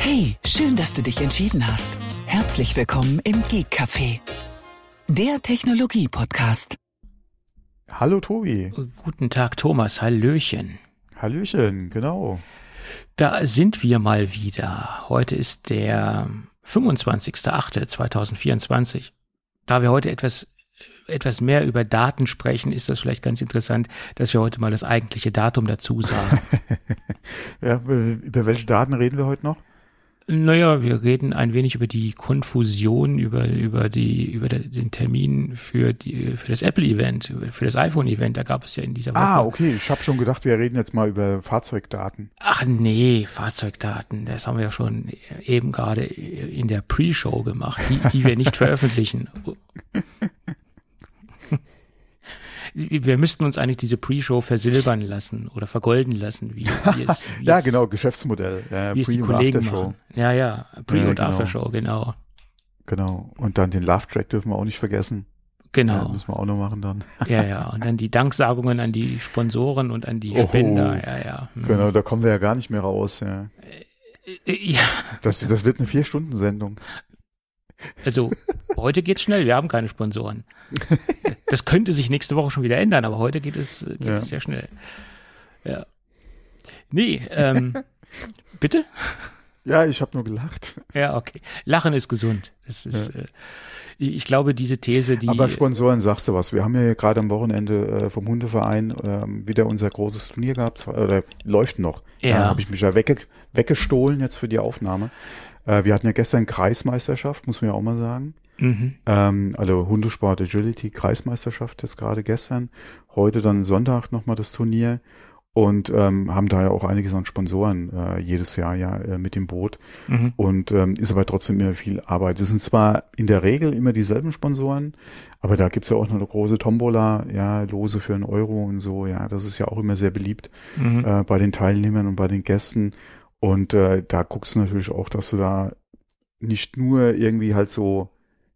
Hey, schön, dass du dich entschieden hast. Herzlich willkommen im Geek Café, der Technologie-Podcast. Hallo Tobi. Guten Tag Thomas, Hallöchen. Hallöchen, genau. Da sind wir mal wieder. Heute ist der 25.08.2024. Da wir heute etwas mehr über Daten sprechen, ist das vielleicht ganz interessant, dass wir heute mal das eigentliche Datum dazu sagen. Ja, über welche Daten reden wir heute noch? Naja, wir reden ein wenig über die Konfusion, über den Termin für das Apple-Event, für das iPhone-Event. Da gab es ja in dieser Woche. Ah, okay. Ich habe schon gedacht, wir reden jetzt mal über Fahrzeugdaten. Ach nee, Fahrzeugdaten. Das haben wir ja schon eben gerade in der Pre-Show gemacht, die wir nicht veröffentlichen. Wir müssten uns eigentlich diese Pre-Show versilbern lassen oder vergolden lassen, wie es ja, genau, Geschäftsmodell. Wie es die Kollegen machen. Ja, Pre- und genau. Aftershow, genau. Genau. Und dann den Love-Track dürfen wir auch nicht vergessen. Genau. Müssen wir auch noch machen dann. Ja. Und dann die Danksagungen an die Sponsoren und an die Spender. Ja. Genau, da kommen wir ja gar nicht mehr raus. Ja. Ja. Das wird eine 4-Stunden-Sendung. Also heute geht's schnell, wir haben keine Sponsoren. Das könnte sich nächste Woche schon wieder ändern, aber heute geht es sehr schnell. Ja. Nee, bitte? Ja, ich habe nur gelacht. Ja, okay. Lachen ist gesund. Das ist, ich glaube, diese These, die... Aber Sponsoren, sagst du was? Wir haben ja gerade am Wochenende vom Hundeverein wieder unser großes Turnier gehabt, oder läuft noch. Ja. Habe ich mich ja weggestohlen jetzt für die Aufnahme. Wir hatten ja gestern Kreismeisterschaft, muss man ja auch mal sagen. Mhm. Also Hundesport Agility Kreismeisterschaft jetzt gerade gestern. Heute dann Sonntag nochmal das Turnier und haben da ja auch einiges an Sponsoren jedes Jahr mit dem Boot. Mhm. Und ist aber trotzdem immer viel Arbeit. Es sind zwar in der Regel immer dieselben Sponsoren, aber da gibt's ja auch noch eine große Tombola, ja, Lose für 1 Euro und so, ja, das ist ja auch immer sehr beliebt bei den Teilnehmern und bei den Gästen. Und da guckst du natürlich auch, dass du da nicht nur irgendwie halt so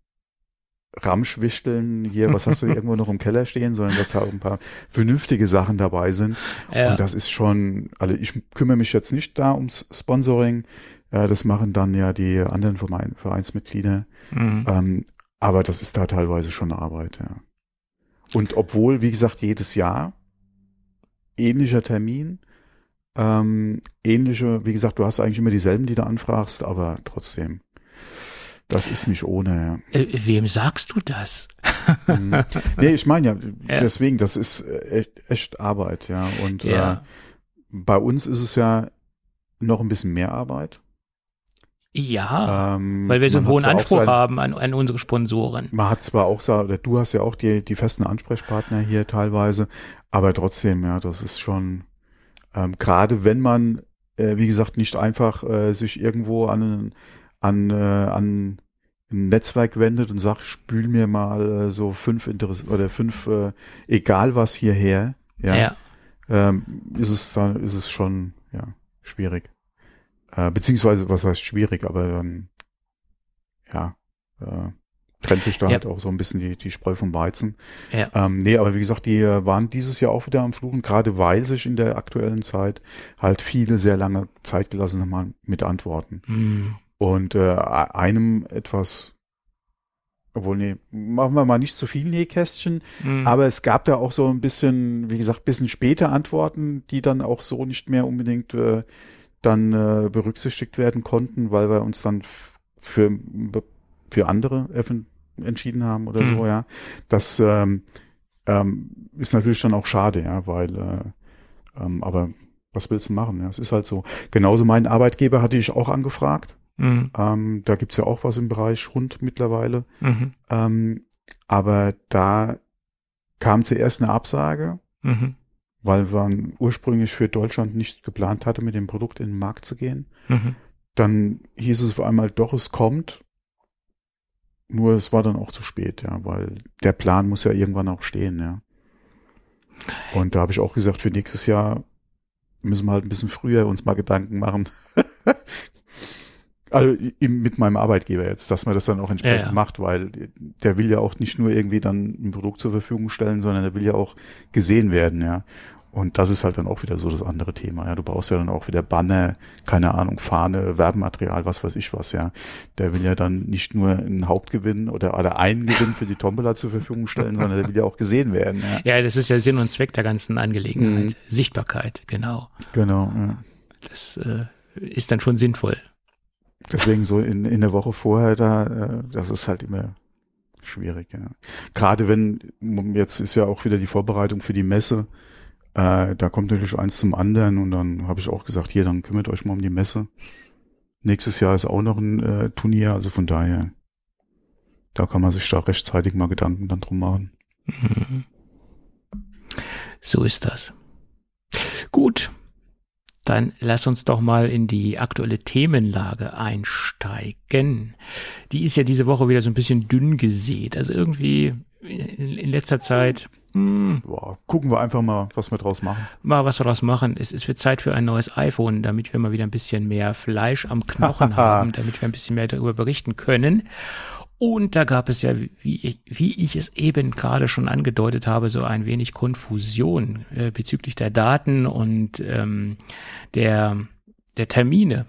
Ramschwichteln hier, was hast du irgendwo noch im Keller stehen, sondern dass da auch ein paar vernünftige Sachen dabei sind. Ja. Und das ist schon, also ich kümmere mich jetzt nicht da ums Sponsoring, das machen dann ja die anderen Vereinsmitglieder. Mhm. Aber das ist da teilweise schon Arbeit, ja. Und obwohl, wie gesagt, jedes Jahr ähnlicher Termin, ähnliche, wie gesagt, du hast eigentlich immer dieselben, die du anfragst, aber trotzdem, das ist nicht ohne. Ja. Wem sagst du das? Nee, ich meine ja, deswegen, das ist echt Arbeit, ja. Und bei uns ist es ja noch ein bisschen mehr Arbeit. Ja, weil wir so einen hohen Anspruch haben an unsere Sponsoren. Man hat zwar auch, oder du hast ja auch die festen Ansprechpartner hier teilweise, aber trotzdem, ja, das ist schon gerade wenn man, wie gesagt, nicht einfach sich irgendwo an ein Netzwerk wendet und sagt, spül mir mal so 5 egal was hierher, ist es schon schwierig. Beziehungsweise, was heißt schwierig, aber dann trennt sich da halt auch so ein bisschen die Spreu vom Weizen. Ja. Nee, aber wie gesagt, die waren dieses Jahr auch wieder am Fluchen, gerade weil sich in der aktuellen Zeit halt viele sehr lange Zeit gelassen haben mit Antworten. Mhm. Und einem etwas, obwohl, nee, machen wir mal nicht zu viel Nähkästchen, aber es gab da auch so ein bisschen, wie gesagt, bisschen später Antworten, die dann auch so nicht mehr unbedingt dann berücksichtigt werden konnten, weil wir uns dann für andere entschieden haben oder so, ja. Das ist natürlich dann auch schade, ja, weil aber was willst du machen? Ja, es ist halt so. Genauso meinen Arbeitgeber hatte ich auch angefragt. Da gibt's ja auch was im Bereich Hund mittlerweile. Aber da kam zuerst eine Absage, weil man ursprünglich für Deutschland nicht geplant hatte, mit dem Produkt in den Markt zu gehen. Dann hieß es auf einmal, doch, es kommt. Nur es war dann auch zu spät, ja, weil der Plan muss ja irgendwann auch stehen, ja. Und da habe ich auch gesagt, für nächstes Jahr müssen wir halt ein bisschen früher uns mal Gedanken machen. Also mit meinem Arbeitgeber jetzt, dass man das dann auch entsprechend macht, weil der will ja auch nicht nur irgendwie dann ein Produkt zur Verfügung stellen, sondern der will ja auch gesehen werden, ja. Und das ist halt dann auch wieder so das andere Thema. Ja, du brauchst ja dann auch wieder Banner, keine Ahnung, Fahne, Werbematerial, was weiß ich was, ja. Der will ja dann nicht nur einen Hauptgewinn oder einen Gewinn für die Tombola zur Verfügung stellen, sondern der will ja auch gesehen werden. Ja, das ist ja Sinn und Zweck der ganzen Angelegenheit. Sichtbarkeit, genau. Genau, ja. Das ist dann schon sinnvoll. Deswegen so in der Woche vorher das ist halt immer schwierig, ja. Gerade wenn, jetzt ist ja auch wieder die Vorbereitung für die Messe, da kommt natürlich eins zum anderen und dann habe ich auch gesagt, hier, dann kümmert euch mal um die Messe. Nächstes Jahr ist auch noch ein Turnier, also von daher, da kann man sich da rechtzeitig mal Gedanken dann drum machen. So ist das. Gut, dann lass uns doch mal in die aktuelle Themenlage einsteigen. Die ist ja diese Woche wieder so ein bisschen dünn gesät, also irgendwie in letzter Zeit Boah, gucken wir einfach mal, was wir draus machen. Was wir draus machen. Es wird Zeit für ein neues iPhone, damit wir mal wieder ein bisschen mehr Fleisch am Knochen haben, damit wir ein bisschen mehr darüber berichten können. Und da gab es ja, wie ich es eben gerade schon angedeutet habe, so ein wenig Konfusion bezüglich der Daten und der Termine.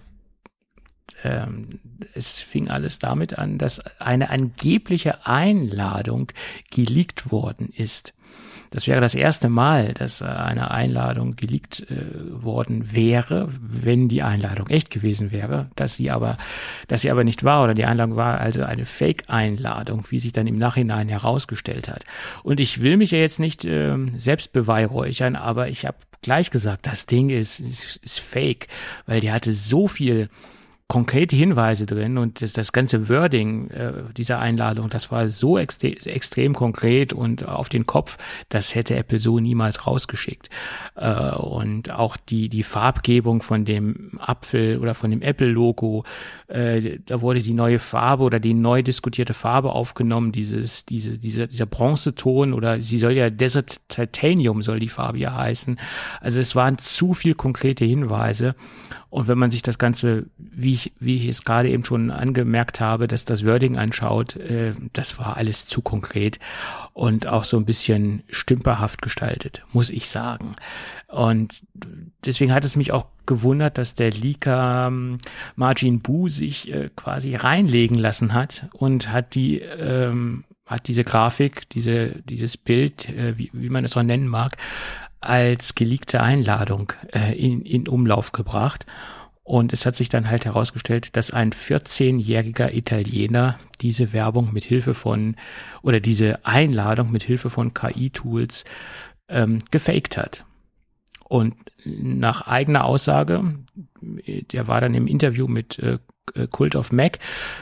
Es fing alles damit an, dass eine angebliche Einladung geleakt worden ist. Das wäre das erste Mal, dass eine Einladung geleakt worden wäre, wenn die Einladung echt gewesen wäre, dass sie aber nicht war oder die Einladung war also eine Fake-Einladung, wie sich dann im Nachhinein herausgestellt hat. Und ich will mich ja jetzt nicht selbst beweihräuchern, aber ich habe gleich gesagt, das Ding ist fake, weil die hatte so viel konkrete Hinweise drin und das ganze Wording dieser Einladung, das war so extrem konkret und auf den Kopf, das hätte Apple so niemals rausgeschickt. Und auch die Farbgebung von dem Apfel oder von dem Apple-Logo, da wurde die neue Farbe oder die neu diskutierte Farbe aufgenommen, dieser Bronzeton oder sie soll ja Desert Titanium soll die Farbe ja heißen. Also es waren zu viel konkrete Hinweise. Und wenn man sich das Ganze, wie ich es gerade eben schon angemerkt habe, dass das Wording anschaut, das war alles zu konkret und auch so ein bisschen stümperhaft gestaltet, muss ich sagen. Und deswegen hat es mich auch gewundert, dass der Leaker Margin Bu sich quasi reinlegen lassen hat und hat diese Grafik, dieses Bild, wie man es auch nennen mag, als geleakte Einladung in Umlauf gebracht. Und es hat sich dann halt herausgestellt, dass ein 14-jähriger Italiener diese Werbung mit Hilfe von, oder diese Einladung mit Hilfe von KI-Tools gefaked hat. Und nach eigener Aussage, der war dann im Interview mit Cult of Mac,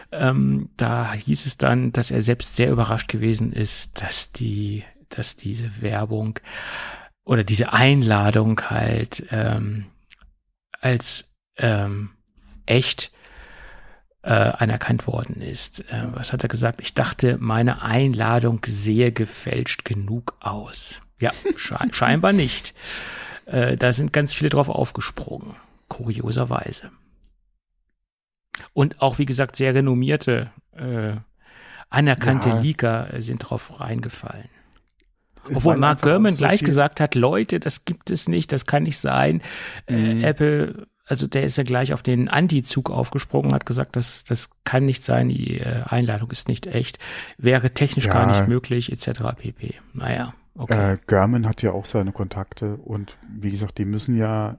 da hieß es dann, dass er selbst sehr überrascht gewesen ist, dass diese Werbung oder diese Einladung halt als echt anerkannt worden ist. Was hat er gesagt? Ich dachte, meine Einladung sehe gefälscht genug aus. Ja, scheinbar nicht. Da sind ganz viele drauf aufgesprungen, kurioserweise. Und auch, wie gesagt, sehr renommierte, anerkannte Leaker sind drauf reingefallen. Obwohl Mark Gurman gleich gesagt hat, Leute, das gibt es nicht, das kann nicht sein. Apple, also der ist ja gleich auf den Anti-Zug aufgesprungen, hat gesagt, das kann nicht sein, die Einladung ist nicht echt, wäre technisch gar nicht möglich, etc. pp. Naja, okay. Gurman hat ja auch seine Kontakte und wie gesagt, die müssen ja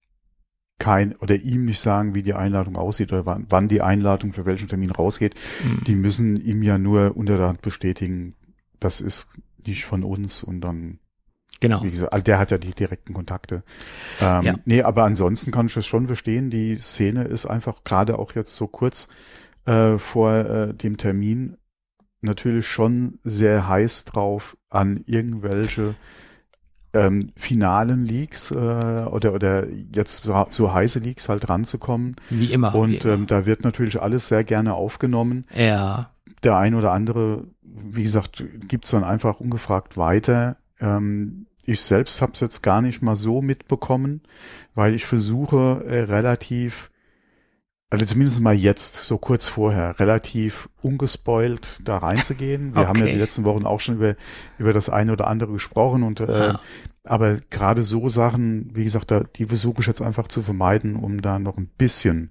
ihm nicht sagen, wie die Einladung aussieht oder wann die Einladung für welchen Termin rausgeht. Die müssen ihm ja nur unter der Hand bestätigen, das ist nicht von uns und dann, genau. Wie gesagt, also der hat ja die direkten Kontakte. Nee, aber ansonsten kann ich das schon verstehen. Die Szene ist einfach gerade auch jetzt so kurz vor dem Termin natürlich schon sehr heiß drauf, an irgendwelche finalen Leaks oder jetzt so heiße Leaks halt ranzukommen. Wie immer. Und da wird natürlich alles sehr gerne aufgenommen. Ja. Der ein oder andere, wie gesagt, gibt's dann einfach ungefragt weiter. Ich selbst habe es jetzt gar nicht mal so mitbekommen, weil ich versuche relativ Also zumindest mal jetzt, so kurz vorher, relativ ungespoilt da reinzugehen. Wir haben ja die letzten Wochen auch schon über das eine oder andere gesprochen und aber gerade so Sachen, wie gesagt, die versuche ich jetzt einfach zu vermeiden, um da noch ein bisschen,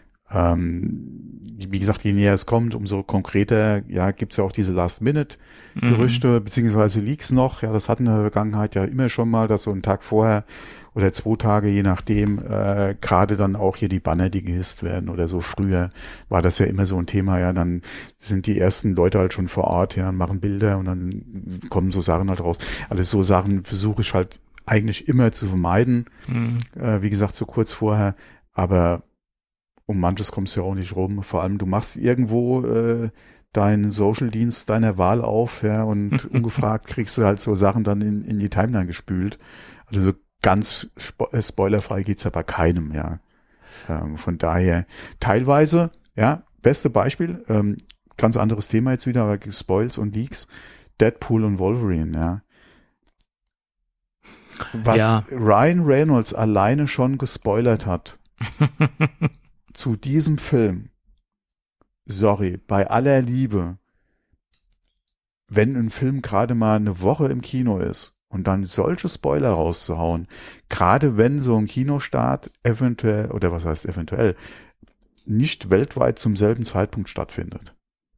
wie gesagt, je näher es kommt, umso konkreter, ja, gibt's ja auch diese Last-Minute-Gerüchte beziehungsweise Leaks noch. Ja, das hatten wir in der Vergangenheit ja immer schon mal, dass so einen Tag vorher oder 2 Tage, je nachdem, gerade dann auch hier die Banner, die gehisst werden oder so. Früher war das ja immer so ein Thema, ja, dann sind die ersten Leute halt schon vor Ort, ja, und machen Bilder und dann kommen so Sachen halt raus. Also so Sachen versuche ich halt eigentlich immer zu vermeiden, wie gesagt, so kurz vorher, aber um manches kommst du ja auch nicht rum. Vor allem, du machst irgendwo deinen Social-Dienst deiner Wahl auf, ja, und ungefragt kriegst du halt so Sachen dann in die Timeline gespült. Also so ganz spoilerfrei geht's ja bei keinem, ja. Von daher teilweise, ja, beste Beispiel, ganz anderes Thema jetzt wieder, aber Spoils und Leaks, Deadpool und Wolverine, ja. Was Ryan Reynolds alleine schon gespoilert hat zu diesem Film, sorry, bei aller Liebe, wenn ein Film gerade mal eine Woche im Kino ist und dann solche Spoiler rauszuhauen, gerade wenn so ein Kinostart eventuell, oder was heißt eventuell, nicht weltweit zum selben Zeitpunkt stattfindet.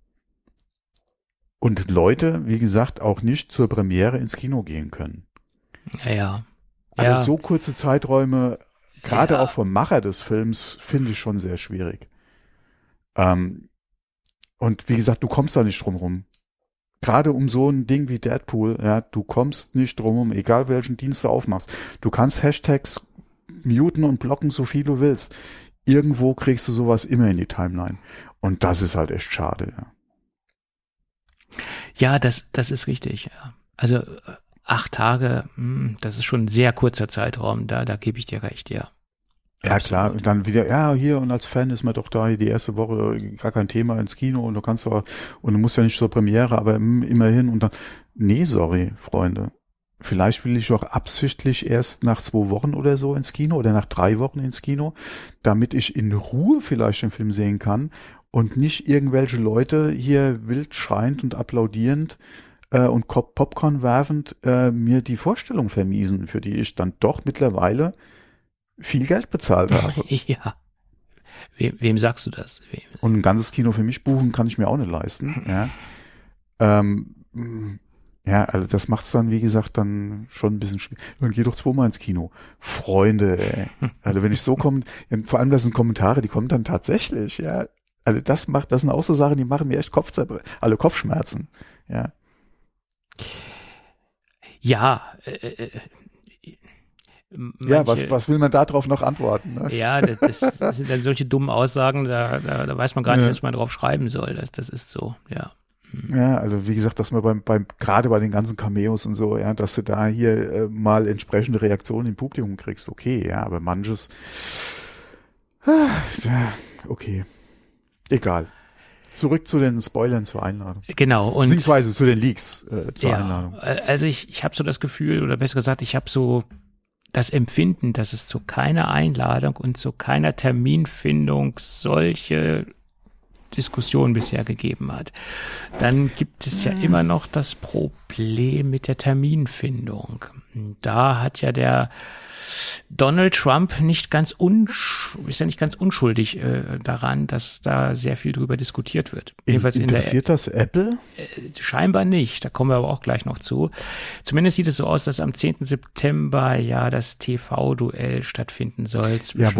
Und Leute, wie gesagt, auch nicht zur Premiere ins Kino gehen können. Ja. Also so kurze Zeiträume, gerade auch vom Macher des Films, finde ich schon sehr schwierig. Und wie gesagt, du kommst da nicht drum rum. Gerade um so ein Ding wie Deadpool, ja, du kommst nicht drum rum, egal welchen Dienst du aufmachst. Du kannst Hashtags muten und blocken, so viel du willst. Irgendwo kriegst du sowas immer in die Timeline. Und das ist halt echt schade, ja. Ja, das ist richtig, ja. Also 8 Tage, das ist schon ein sehr kurzer Zeitraum, da gebe ich dir recht, ja. Ja, klar, und dann wieder, ja, hier, und als Fan ist man doch da, die erste Woche gar kein Thema ins Kino und du kannst doch, und du musst ja nicht zur Premiere, aber immerhin, und dann, nee, sorry, Freunde, vielleicht will ich auch absichtlich erst nach 2 Wochen oder so ins Kino oder nach 3 Wochen ins Kino, damit ich in Ruhe vielleicht den Film sehen kann und nicht irgendwelche Leute hier wild schreiend und applaudierend und Popcorn werfend mir die Vorstellung vermiesen, für die ich dann doch mittlerweile viel Geld bezahlt habe. Ja. Wem sagst du das? Und ein ganzes Kino für mich buchen kann ich mir auch nicht leisten. Ja, ja, also das macht's dann, wie gesagt, dann schon ein bisschen schwierig. Dann geh doch 2-mal ins Kino. Freunde, ey. Also wenn ich so komme, vor allem das sind Kommentare, die kommen dann tatsächlich, ja. Also das sind auch so Sachen, die machen mir echt Kopfschmerzen. Ja. Ja, ja, was will man da drauf noch antworten? Ne? Ja, das sind dann solche dummen Aussagen, da weiß man gar nicht, was man drauf schreiben soll. Das ist so, ja. Ja, also wie gesagt, dass man gerade bei den ganzen Cameos und so, ja, dass du da hier mal entsprechende Reaktionen im Publikum kriegst, okay, ja, aber manches, ja, okay, egal. Zurück zu den Spoilern zur Einladung. Genau. Und beziehungsweise zu den Leaks zur Einladung. Also ich habe so das Gefühl, oder besser gesagt, ich habe so das Empfinden, dass es zu keiner Einladung und zu keiner Terminfindung solche Diskussionen bisher gegeben hat. Dann gibt es ja immer noch das Problem mit der Terminfindung. Da hat ja der Donald Trump ist ja nicht ganz unschuldig daran, dass da sehr viel drüber diskutiert wird. Jedenfalls interessiert das Apple? Scheinbar nicht, da kommen wir aber auch gleich noch zu. Zumindest sieht es so aus, dass am 10. September ja das TV-Duell stattfinden soll.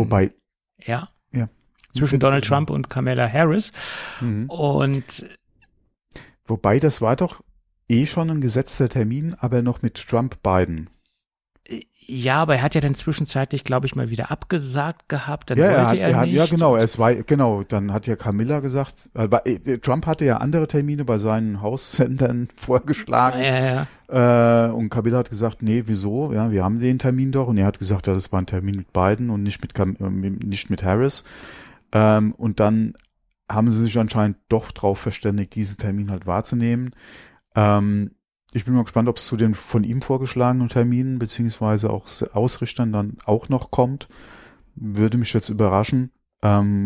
Zwischen Donald Trump und Kamala Harris. Und wobei, das war doch schon ein gesetzter Termin, aber noch mit Trump-Biden. Ja, aber er hat ja dann zwischenzeitlich, glaube ich, mal wieder abgesagt gehabt. Dann wollte er nicht. Ja, genau. Dann hat ja Camilla gesagt, Trump hatte ja andere Termine bei seinen Haussendern vorgeschlagen. Ja. Und Camilla hat gesagt, nee, wieso? Ja, wir haben den Termin doch. Und er hat gesagt, ja, das war ein Termin mit Biden und nicht mit Harris. Und dann haben sie sich anscheinend doch drauf verständigt, diesen Termin halt wahrzunehmen. Ich bin mal gespannt, ob es zu den von ihm vorgeschlagenen Terminen beziehungsweise auch Ausrichtern dann auch noch kommt. Würde mich jetzt überraschen.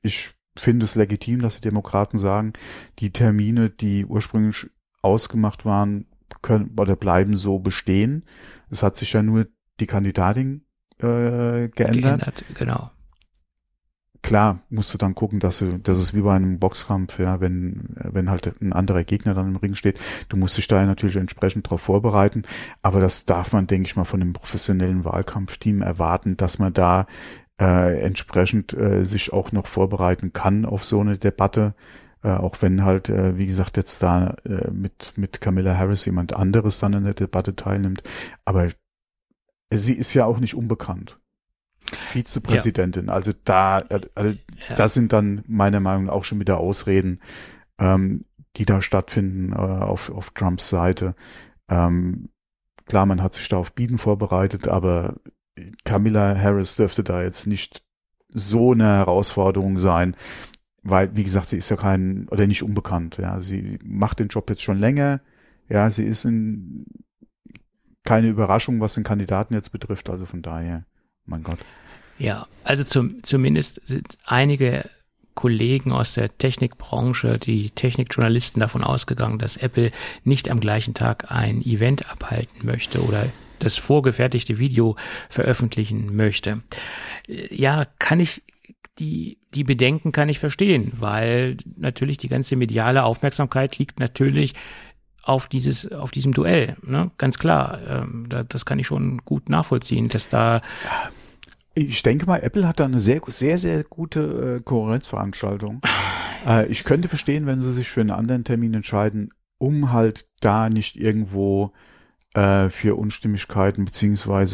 ich finde es legitim, dass die Demokraten sagen, die Termine, die ursprünglich ausgemacht waren, können oder bleiben so bestehen. Es hat sich ja nur die Kandidatin geändert. Genau. Klar, musst du dann gucken, dass es wie bei einem Boxkampf, ja, wenn halt ein anderer Gegner dann im Ring steht, du musst dich da natürlich entsprechend drauf vorbereiten, aber das darf man, denke ich mal, von einem professionellen Wahlkampfteam erwarten, dass man da entsprechend sich auch noch vorbereiten kann auf so eine Debatte, auch wenn halt, wie gesagt, jetzt da mit Kamala Harris jemand anderes dann in der Debatte teilnimmt, aber sie ist ja auch nicht unbekannt. Vizepräsidentin, also das sind dann meiner Meinung nach auch schon wieder Ausreden, die da stattfinden auf Trumps Seite. Klar, man hat sich da auf Biden vorbereitet, aber Kamala Harris dürfte da jetzt nicht so eine Herausforderung sein, weil, wie gesagt, sie ist ja nicht unbekannt, ja, sie macht den Job jetzt schon länger, ja, sie ist keine Überraschung, was den Kandidaten jetzt betrifft, also von daher, mein Gott. Ja, also zumindest sind einige Kollegen aus der Technikbranche, die Technikjournalisten, davon ausgegangen, dass Apple nicht am gleichen Tag ein Event abhalten möchte oder das vorgefertigte Video veröffentlichen möchte. Ja, die Bedenken kann ich verstehen, weil natürlich die ganze mediale Aufmerksamkeit liegt natürlich auf diesem Duell, ne? Ganz klar. Das kann ich schon gut nachvollziehen, dass da. Ich denke mal, Apple hat da eine sehr, sehr, sehr gute Konkurrenzveranstaltung. Ich könnte verstehen, wenn sie sich für einen anderen Termin entscheiden, um halt da nicht irgendwo für Unstimmigkeiten beziehungsweise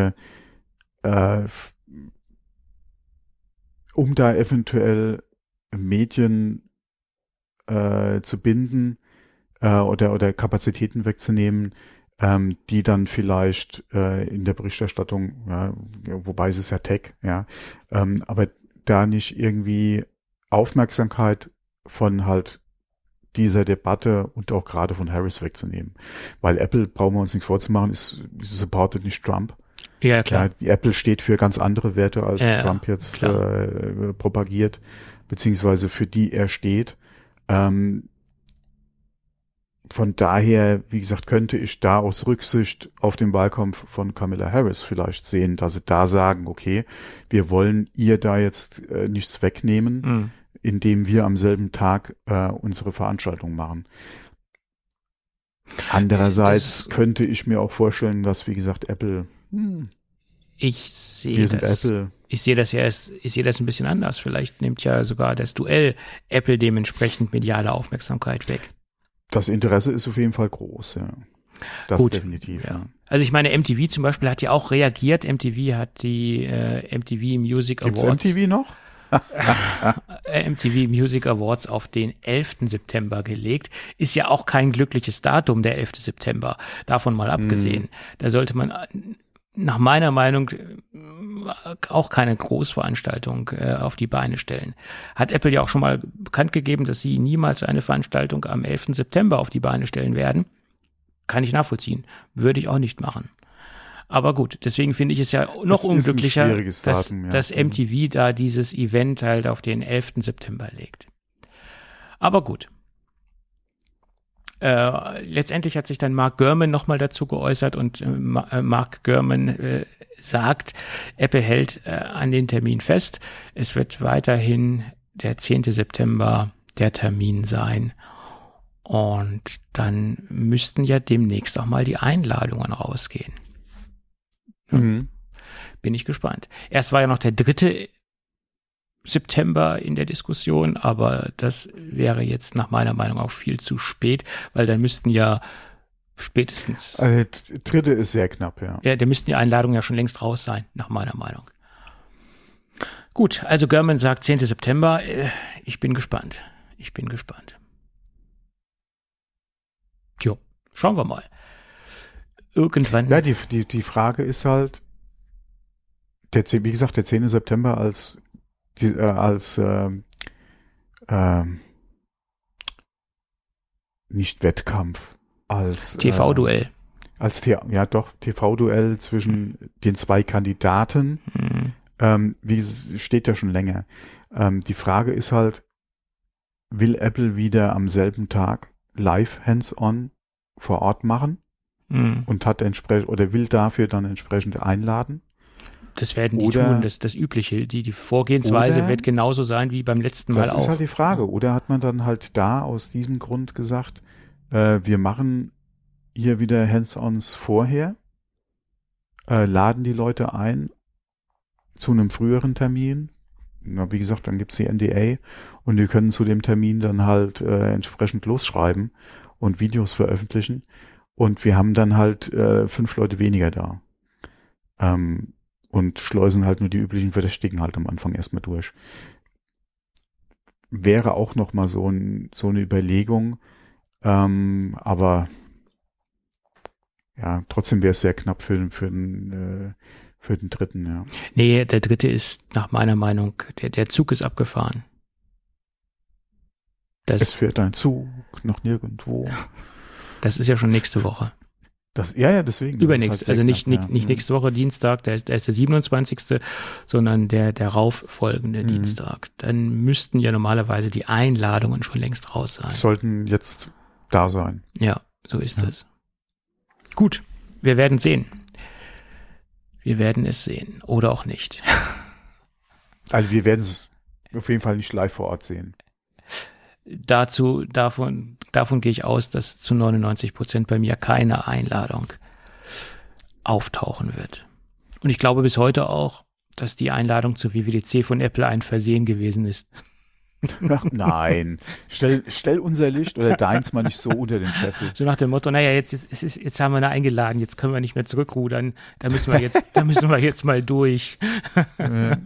um da eventuell Medien zu binden oder Kapazitäten wegzunehmen, die dann vielleicht in der Berichterstattung, ja, wobei es ist ja Tech, ja, aber da nicht irgendwie Aufmerksamkeit von halt dieser Debatte und auch gerade von Harris wegzunehmen. Weil Apple, brauchen wir uns nichts vorzumachen, supportet nicht Trump. Ja, klar. Ja, Apple steht für ganz andere Werte, als Trump jetzt propagiert, beziehungsweise für die er steht. Von daher, wie gesagt, könnte ich da aus Rücksicht auf den Wahlkampf von Kamala Harris vielleicht sehen, dass sie da sagen, okay, wir wollen ihr da jetzt nichts wegnehmen, indem wir am selben Tag unsere Veranstaltung machen. Andererseits könnte ich mir auch vorstellen, dass, wie gesagt, Apple, ich sehe das ein bisschen anders. Vielleicht nimmt ja sogar das Duell Apple dementsprechend mediale Aufmerksamkeit weg. Das Interesse ist auf jeden Fall groß, ja. Das Gut, definitiv. Ja. Also ich meine, MTV zum Beispiel hat ja auch reagiert. MTV hat die MTV Music Gibt's Awards. MTV noch? MTV Music Awards auf den 11. September gelegt. Ist ja auch kein glückliches Datum, der 11. September. Davon mal abgesehen. Da sollte man nach meiner Meinung auch keine Großveranstaltung auf die Beine stellen. Hat Apple ja auch schon mal bekannt gegeben, dass sie niemals eine Veranstaltung am 11. September auf die Beine stellen werden. Kann ich nachvollziehen. Würde ich auch nicht machen. Aber gut, deswegen finde ich es ja noch unglücklicher, dass MTV da dieses Event halt auf den 11. September legt. Aber gut. Letztendlich hat sich dann Mark Gurman nochmal dazu geäußert und Mark Gurman sagt, Apple hält an den Termin fest. Es wird weiterhin der 10. September der Termin sein. Und dann müssten ja demnächst auch mal die Einladungen rausgehen. Ja. Bin ich gespannt. Erst war ja noch der 3. September in der Diskussion, aber das wäre jetzt nach meiner Meinung auch viel zu spät, weil dann müssten ja spätestens... Also, 3. ist sehr knapp, ja. Ja, da müssten die Einladungen ja schon längst raus sein, nach meiner Meinung. Gut, also Gurman sagt 10. September. Ich bin gespannt. Jo, schauen wir mal. Irgendwann... Ja, die Frage ist halt, wie gesagt, der 10. September als nicht Wettkampf, als TV-Duell. TV-Duell zwischen den zwei Kandidaten Wie steht ja schon länger. Die Frage ist halt, will Apple wieder am selben Tag live hands-on vor Ort machen und hat entsprechend oder will dafür dann entsprechend einladen? Das werden die tun, das Übliche. Die Vorgehensweise wird genauso sein wie beim letzten Mal auch. Das ist halt die Frage. Oder hat man dann halt da aus diesem Grund gesagt, wir machen hier wieder Hands-ons vorher, laden die Leute ein zu einem früheren Termin. Na, wie gesagt, dann gibt's die NDA und die können zu dem Termin dann halt entsprechend losschreiben und Videos veröffentlichen. Und wir haben dann halt 5 Leute weniger da. Und schleusen halt nur die üblichen Verdächtigen halt am Anfang erstmal durch. Wäre auch noch mal so eine Überlegung, aber ja, trotzdem wäre es sehr knapp für den dritten, ja. Nee, der dritte ist nach meiner Meinung, der Zug ist abgefahren. Es fährt ein Zug nach nirgendwo. Das ist ja schon nächste Woche. Deswegen. Übernächste, halt also nicht nächste Woche Dienstag, der ist der 27., sondern der darauf folgende Dienstag. Dann müssten ja normalerweise die Einladungen schon längst raus sein. Sollten jetzt da sein. Ja, so ist es. Gut, wir werden sehen. Wir werden es sehen. Oder auch nicht. Also wir werden es auf jeden Fall nicht live vor Ort sehen. Davon gehe ich aus, dass zu 99% bei mir keine Einladung auftauchen wird. Und ich glaube bis heute auch, dass die Einladung zur WWDC von Apple ein Versehen gewesen ist. Ach nein, stell unser Licht oder deins mal nicht so unter den Scheffel. So nach dem Motto, naja, jetzt haben wir eine eingeladen, jetzt können wir nicht mehr zurückrudern, da müssen wir jetzt mal durch. Ja.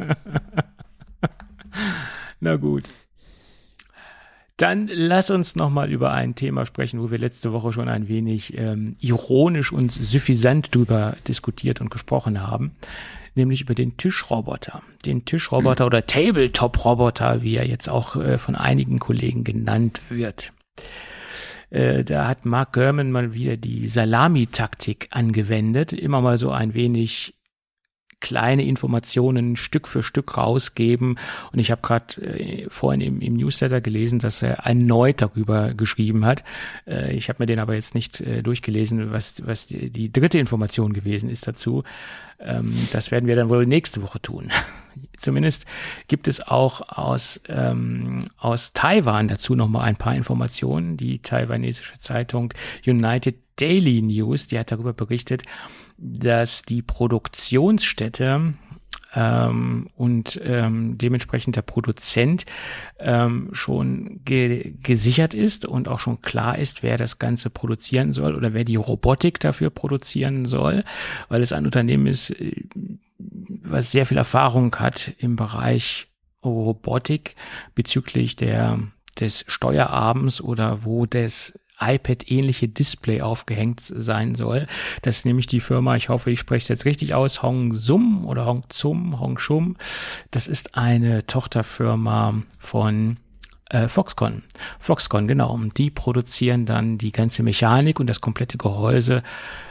Na gut. Dann lass uns nochmal über ein Thema sprechen, wo wir letzte Woche schon ein wenig ironisch und suffisant drüber diskutiert und gesprochen haben, nämlich über den Tischroboter. Den Tischroboter oder Tabletop-Roboter, wie er jetzt auch von einigen Kollegen genannt wird. Da hat Mark Gurman mal wieder die Salami-Taktik angewendet, immer mal so ein wenig kleine Informationen Stück für Stück rausgeben. Und ich habe gerade vorhin im Newsletter gelesen, dass er erneut darüber geschrieben hat. Ich habe mir den aber jetzt nicht durchgelesen, was die dritte Information gewesen ist dazu. Das werden wir dann wohl nächste Woche tun. Zumindest gibt es auch aus Taiwan dazu noch mal ein paar Informationen. Die taiwanesische Zeitung United Daily News, die hat darüber berichtet, dass die Produktionsstätte und dementsprechend der Produzent schon gesichert ist und auch schon klar ist, wer das Ganze produzieren soll oder wer die Robotik dafür produzieren soll, weil es ein Unternehmen ist, was sehr viel Erfahrung hat im Bereich Robotik bezüglich des Steuerarms oder wo das iPad-ähnliche Display aufgehängt sein soll. Das ist nämlich die Firma, ich hoffe, ich spreche es jetzt richtig aus, Hongshum oder Hongshum. Das ist eine Tochterfirma von Foxconn. Foxconn, genau. Die produzieren dann die ganze Mechanik und das komplette Gehäuse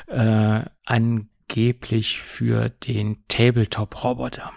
angeblich für den Tabletop-Roboter.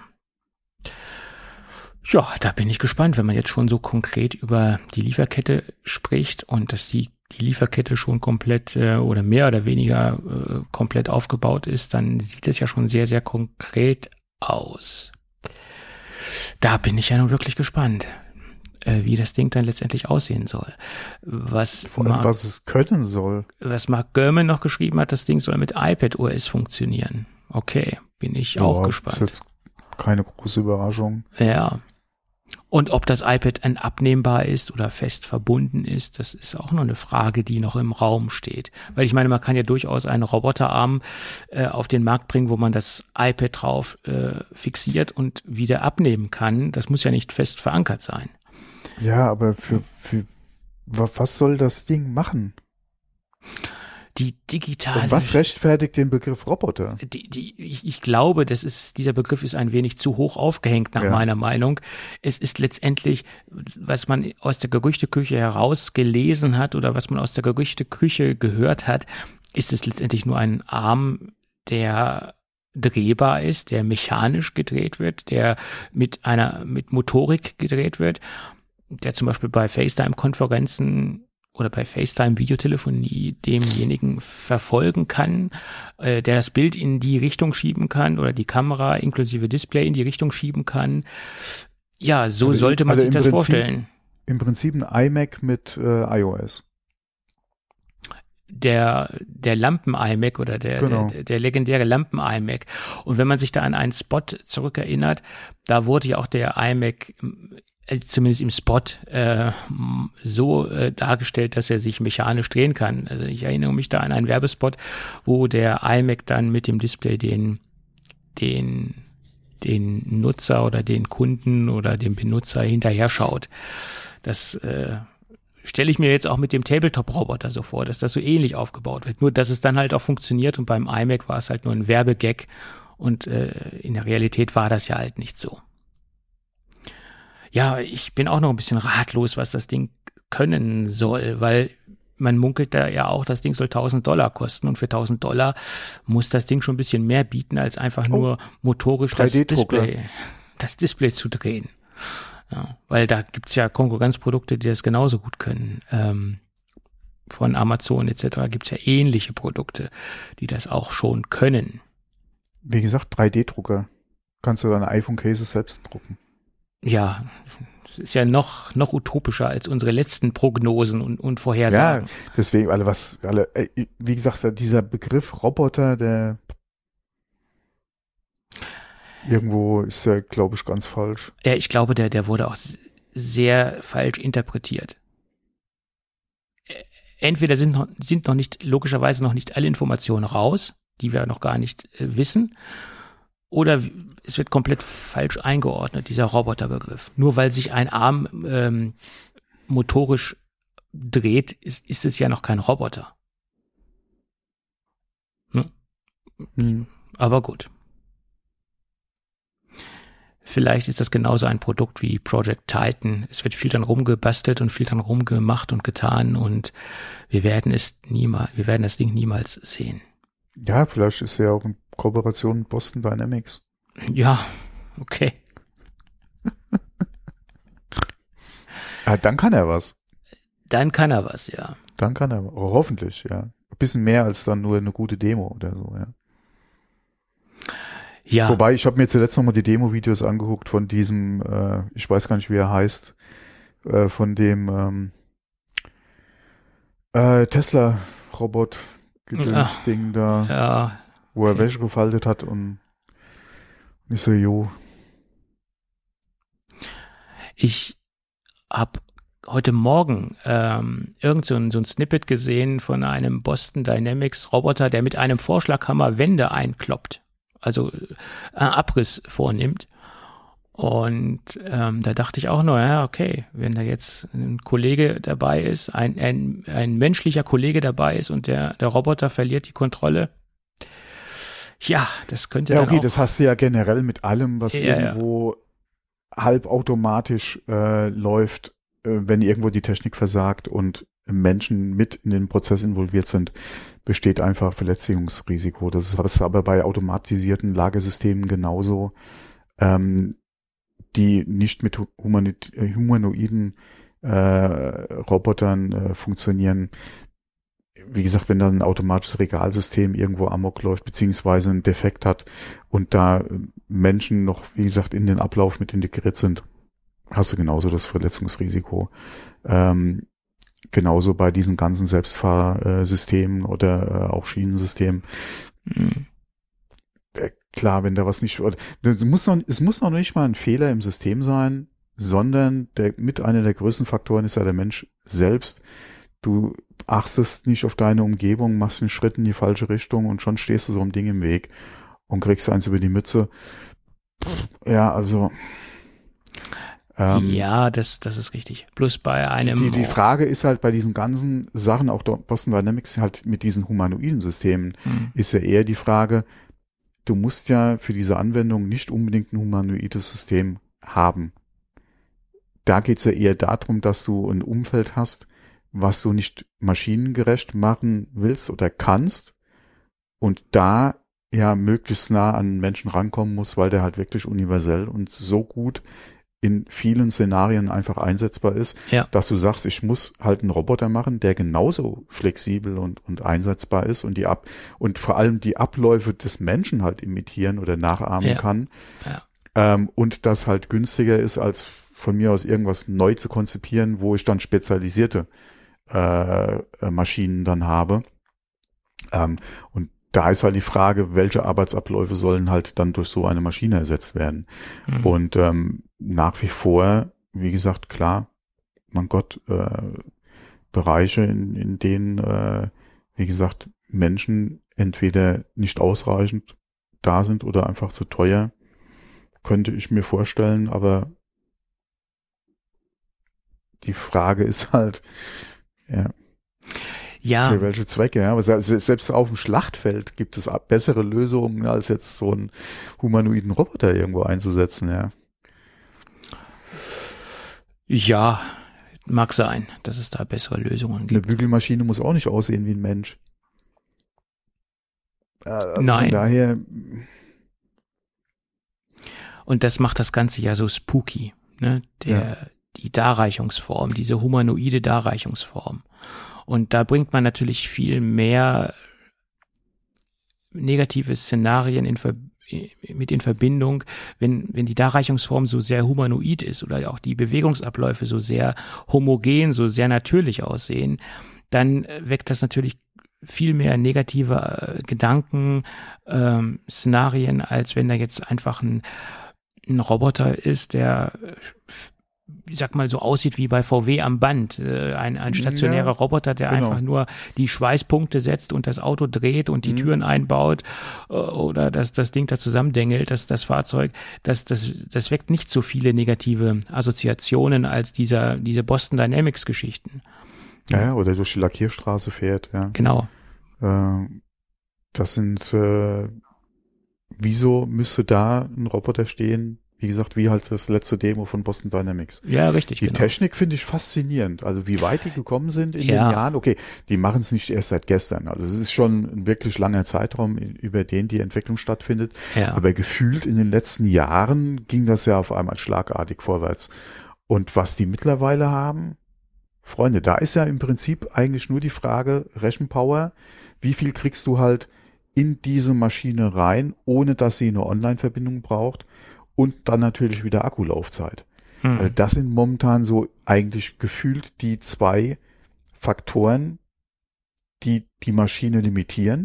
Ja, da bin ich gespannt, wenn man jetzt schon so konkret über die Lieferkette spricht und dass die Lieferkette schon komplett oder mehr oder weniger komplett aufgebaut ist, dann sieht es ja schon sehr, sehr konkret aus. Da bin ich ja nun wirklich gespannt, wie das Ding dann letztendlich aussehen soll. Was es können soll. Was Mark Gurman noch geschrieben hat, das Ding soll mit iPadOS funktionieren. Okay, bin ich auch gespannt. Das ist jetzt keine große Überraschung. Ja. Und ob das iPad abnehmbar ist oder fest verbunden ist, das ist auch noch eine Frage, die noch im Raum steht. Weil ich meine, man kann ja durchaus einen Roboterarm auf den Markt bringen, wo man das iPad drauf fixiert und wieder abnehmen kann. Das muss ja nicht fest verankert sein. Ja, aber für was soll das Ding Die digitale. Und was rechtfertigt den Begriff Roboter? Ich glaube, dieser Begriff ist ein wenig zu hoch aufgehängt nach meiner Meinung. Es ist letztendlich, was man aus der Gerüchteküche herausgelesen hat oder was man aus der Gerüchteküche gehört hat, ist es letztendlich nur ein Arm, der drehbar ist, der mechanisch gedreht wird, der mit Motorik gedreht wird, der zum Beispiel bei FaceTime-Konferenzen oder bei FaceTime-Videotelefonie demjenigen verfolgen kann, der das Bild in die Richtung schieben kann oder die Kamera inklusive Display in die Richtung schieben kann. Ja, so sollte man sich das vorstellen. Im Prinzip ein iMac mit iOS. Der Lampen-iMac oder der legendäre Lampen-iMac. Und wenn man sich da an einen Spot zurückerinnert, da wurde ja auch der iMac, zumindest im Spot, so dargestellt, dass er sich mechanisch drehen kann. Also ich erinnere mich da an einen Werbespot, wo der iMac dann mit dem Display den Nutzer oder den Kunden oder dem Benutzer hinterher schaut. Das stelle ich mir jetzt auch mit dem Tabletop-Roboter so vor, dass das so ähnlich aufgebaut wird. Nur, dass es dann halt auch funktioniert und beim iMac war es halt nur ein Werbegag und in der Realität war das ja halt nicht so. Ja, ich bin auch noch ein bisschen ratlos, was das Ding können soll, weil man munkelt da ja auch, das Ding soll $1.000 kosten und für $1.000 muss das Ding schon ein bisschen mehr bieten, als einfach nur motorisch das Display zu drehen. Ja, weil da gibt's ja Konkurrenzprodukte, die das genauso gut können. Von Amazon etc. gibt's ja ähnliche Produkte, die das auch schon können. Wie gesagt, 3D-Drucker. Kannst du deine iPhone-Cases selbst drucken. Ja, das ist ja noch utopischer als unsere letzten Prognosen und Vorhersagen. Ja, deswegen, wie gesagt, dieser Begriff Roboter, der irgendwo ist der, glaube ich, ganz falsch. Ja, ich glaube, der wurde auch sehr falsch interpretiert. Entweder sind noch nicht, logischerweise noch nicht alle Informationen raus, die wir noch gar nicht wissen, oder es wird komplett falsch eingeordnet, dieser Roboterbegriff. Nur weil sich ein Arm motorisch dreht, ist es ja noch kein Roboter. Aber gut. Vielleicht ist das genauso ein Produkt wie Project Titan. Es wird viel dann rumgebastelt und viel dann rumgemacht und getan und wir werden das Ding niemals sehen. Ja, vielleicht ist er ja auch in Kooperation mit Boston Dynamics. Ja, okay. Dann kann er was. Dann kann er was, ja. Dann kann er, hoffentlich, ja. Ein bisschen mehr als dann nur eine gute Demo oder so, ja. Ja. Wobei, ich habe mir zuletzt nochmal die Demo-Videos angeguckt von diesem, ich weiß gar nicht, wie er heißt, von dem Tesla-Robot-Gedöns-Ding da, ja, wo er Wäsche gefaltet hat und nicht so, jo. Ich habe heute Morgen irgend so ein Snippet gesehen von einem Boston Dynamics Roboter, der mit einem Vorschlaghammer Wände einkloppt. Also Abriss vornimmt. Und da dachte ich auch nur, ja, okay, wenn da jetzt ein Kollege dabei ist, ein menschlicher Kollege dabei ist und der Roboter verliert die Kontrolle, ja, das könnte ja, dann okay, auch, das hast du ja generell mit allem, was irgendwo halbautomatisch läuft, wenn irgendwo die Technik versagt und Menschen mit in den Prozess involviert sind, besteht einfach Verletzungsrisiko. Das ist aber bei automatisierten Lagersystemen genauso, die nicht mit humanoiden Robotern funktionieren. Wie gesagt, wenn da ein automatisches Regalsystem irgendwo amok läuft, beziehungsweise einen Defekt hat und da Menschen noch, wie gesagt, in den Ablauf mit integriert sind, hast du genauso das Verletzungsrisiko. Genauso bei diesen ganzen Selbstfahrsystemen oder auch Schienensystemen. Klar, wenn da was nicht, es muss noch nicht mal ein Fehler im System sein, sondern einer der größten Faktoren ist ja der Mensch selbst. Du achtest nicht auf deine Umgebung, machst einen Schritt in die falsche Richtung und schon stehst du so einem Ding im Weg und kriegst eins über die Mütze. Ja, also ja, das ist richtig. Plus bei einem... Die Frage ist halt bei diesen ganzen Sachen, auch Boston Dynamics halt mit diesen humanoiden Systemen, ist ja eher die Frage, du musst ja für diese Anwendung nicht unbedingt ein humanoides System haben. Da geht's ja eher darum, dass du ein Umfeld hast, was du nicht maschinengerecht machen willst oder kannst. Und da ja möglichst nah an Menschen rankommen muss, weil der halt wirklich universell und so gut in vielen Szenarien einfach einsetzbar ist, dass du sagst, ich muss halt einen Roboter machen, der genauso flexibel und einsetzbar ist und und vor allem die Abläufe des Menschen halt imitieren oder nachahmen kann. Und das halt günstiger ist, als von mir aus irgendwas neu zu konzipieren, wo ich dann spezialisierte Maschinen dann habe. Und da ist halt die Frage, welche Arbeitsabläufe sollen halt dann durch so eine Maschine ersetzt werden. Und nach wie vor, wie gesagt, klar, mein Gott, Bereiche, in denen, wie gesagt, Menschen entweder nicht ausreichend da sind oder einfach zu teuer, könnte ich mir vorstellen, aber die Frage ist halt, für welche Zwecke, ja. Aber selbst auf dem Schlachtfeld gibt es bessere Lösungen, als jetzt so einen humanoiden Roboter irgendwo einzusetzen, ja. Ja, mag sein, dass es da bessere Lösungen gibt. Eine Bügelmaschine muss auch nicht aussehen wie ein Mensch. Nein. Von daher. Und das macht das Ganze ja so spooky, ne? Die Darreichungsform, diese humanoide Darreichungsform. Und da bringt man natürlich viel mehr negative Szenarien mit in Verbindung, wenn die Darreichungsform so sehr humanoid ist oder auch die Bewegungsabläufe so sehr homogen, so sehr natürlich aussehen, dann weckt das natürlich viel mehr negative Gedanken, Szenarien, als wenn da jetzt einfach ein Roboter ist, der, ich sag mal, so aussieht wie bei VW am Band. Ein stationärer Roboter, der einfach nur die Schweißpunkte setzt und das Auto dreht und die Türen einbaut oder das Ding da zusammendengelt, das Fahrzeug. Das weckt nicht so viele negative Assoziationen als diese Boston Dynamics Geschichten. Ja, oder durch die Lackierstraße fährt, ja. Genau. Das sind, wieso müsste da ein Roboter stehen? Wie gesagt, wie halt das letzte Demo von Boston Dynamics. Ja, richtig. Die Technik finde ich faszinierend. Also wie weit die gekommen sind in den Jahren. Okay, die machen es nicht erst seit gestern. Also es ist schon ein wirklich langer Zeitraum, über den die Entwicklung stattfindet. Ja. Aber gefühlt in den letzten Jahren ging das ja auf einmal schlagartig vorwärts. Und was die mittlerweile haben, Freunde, da ist ja im Prinzip eigentlich nur die Frage Rechenpower. Wie viel kriegst du halt in diese Maschine rein, ohne dass sie eine Online-Verbindung braucht? Und dann natürlich wieder Akkulaufzeit. Das sind momentan so eigentlich gefühlt die zwei Faktoren, die die Maschine limitieren.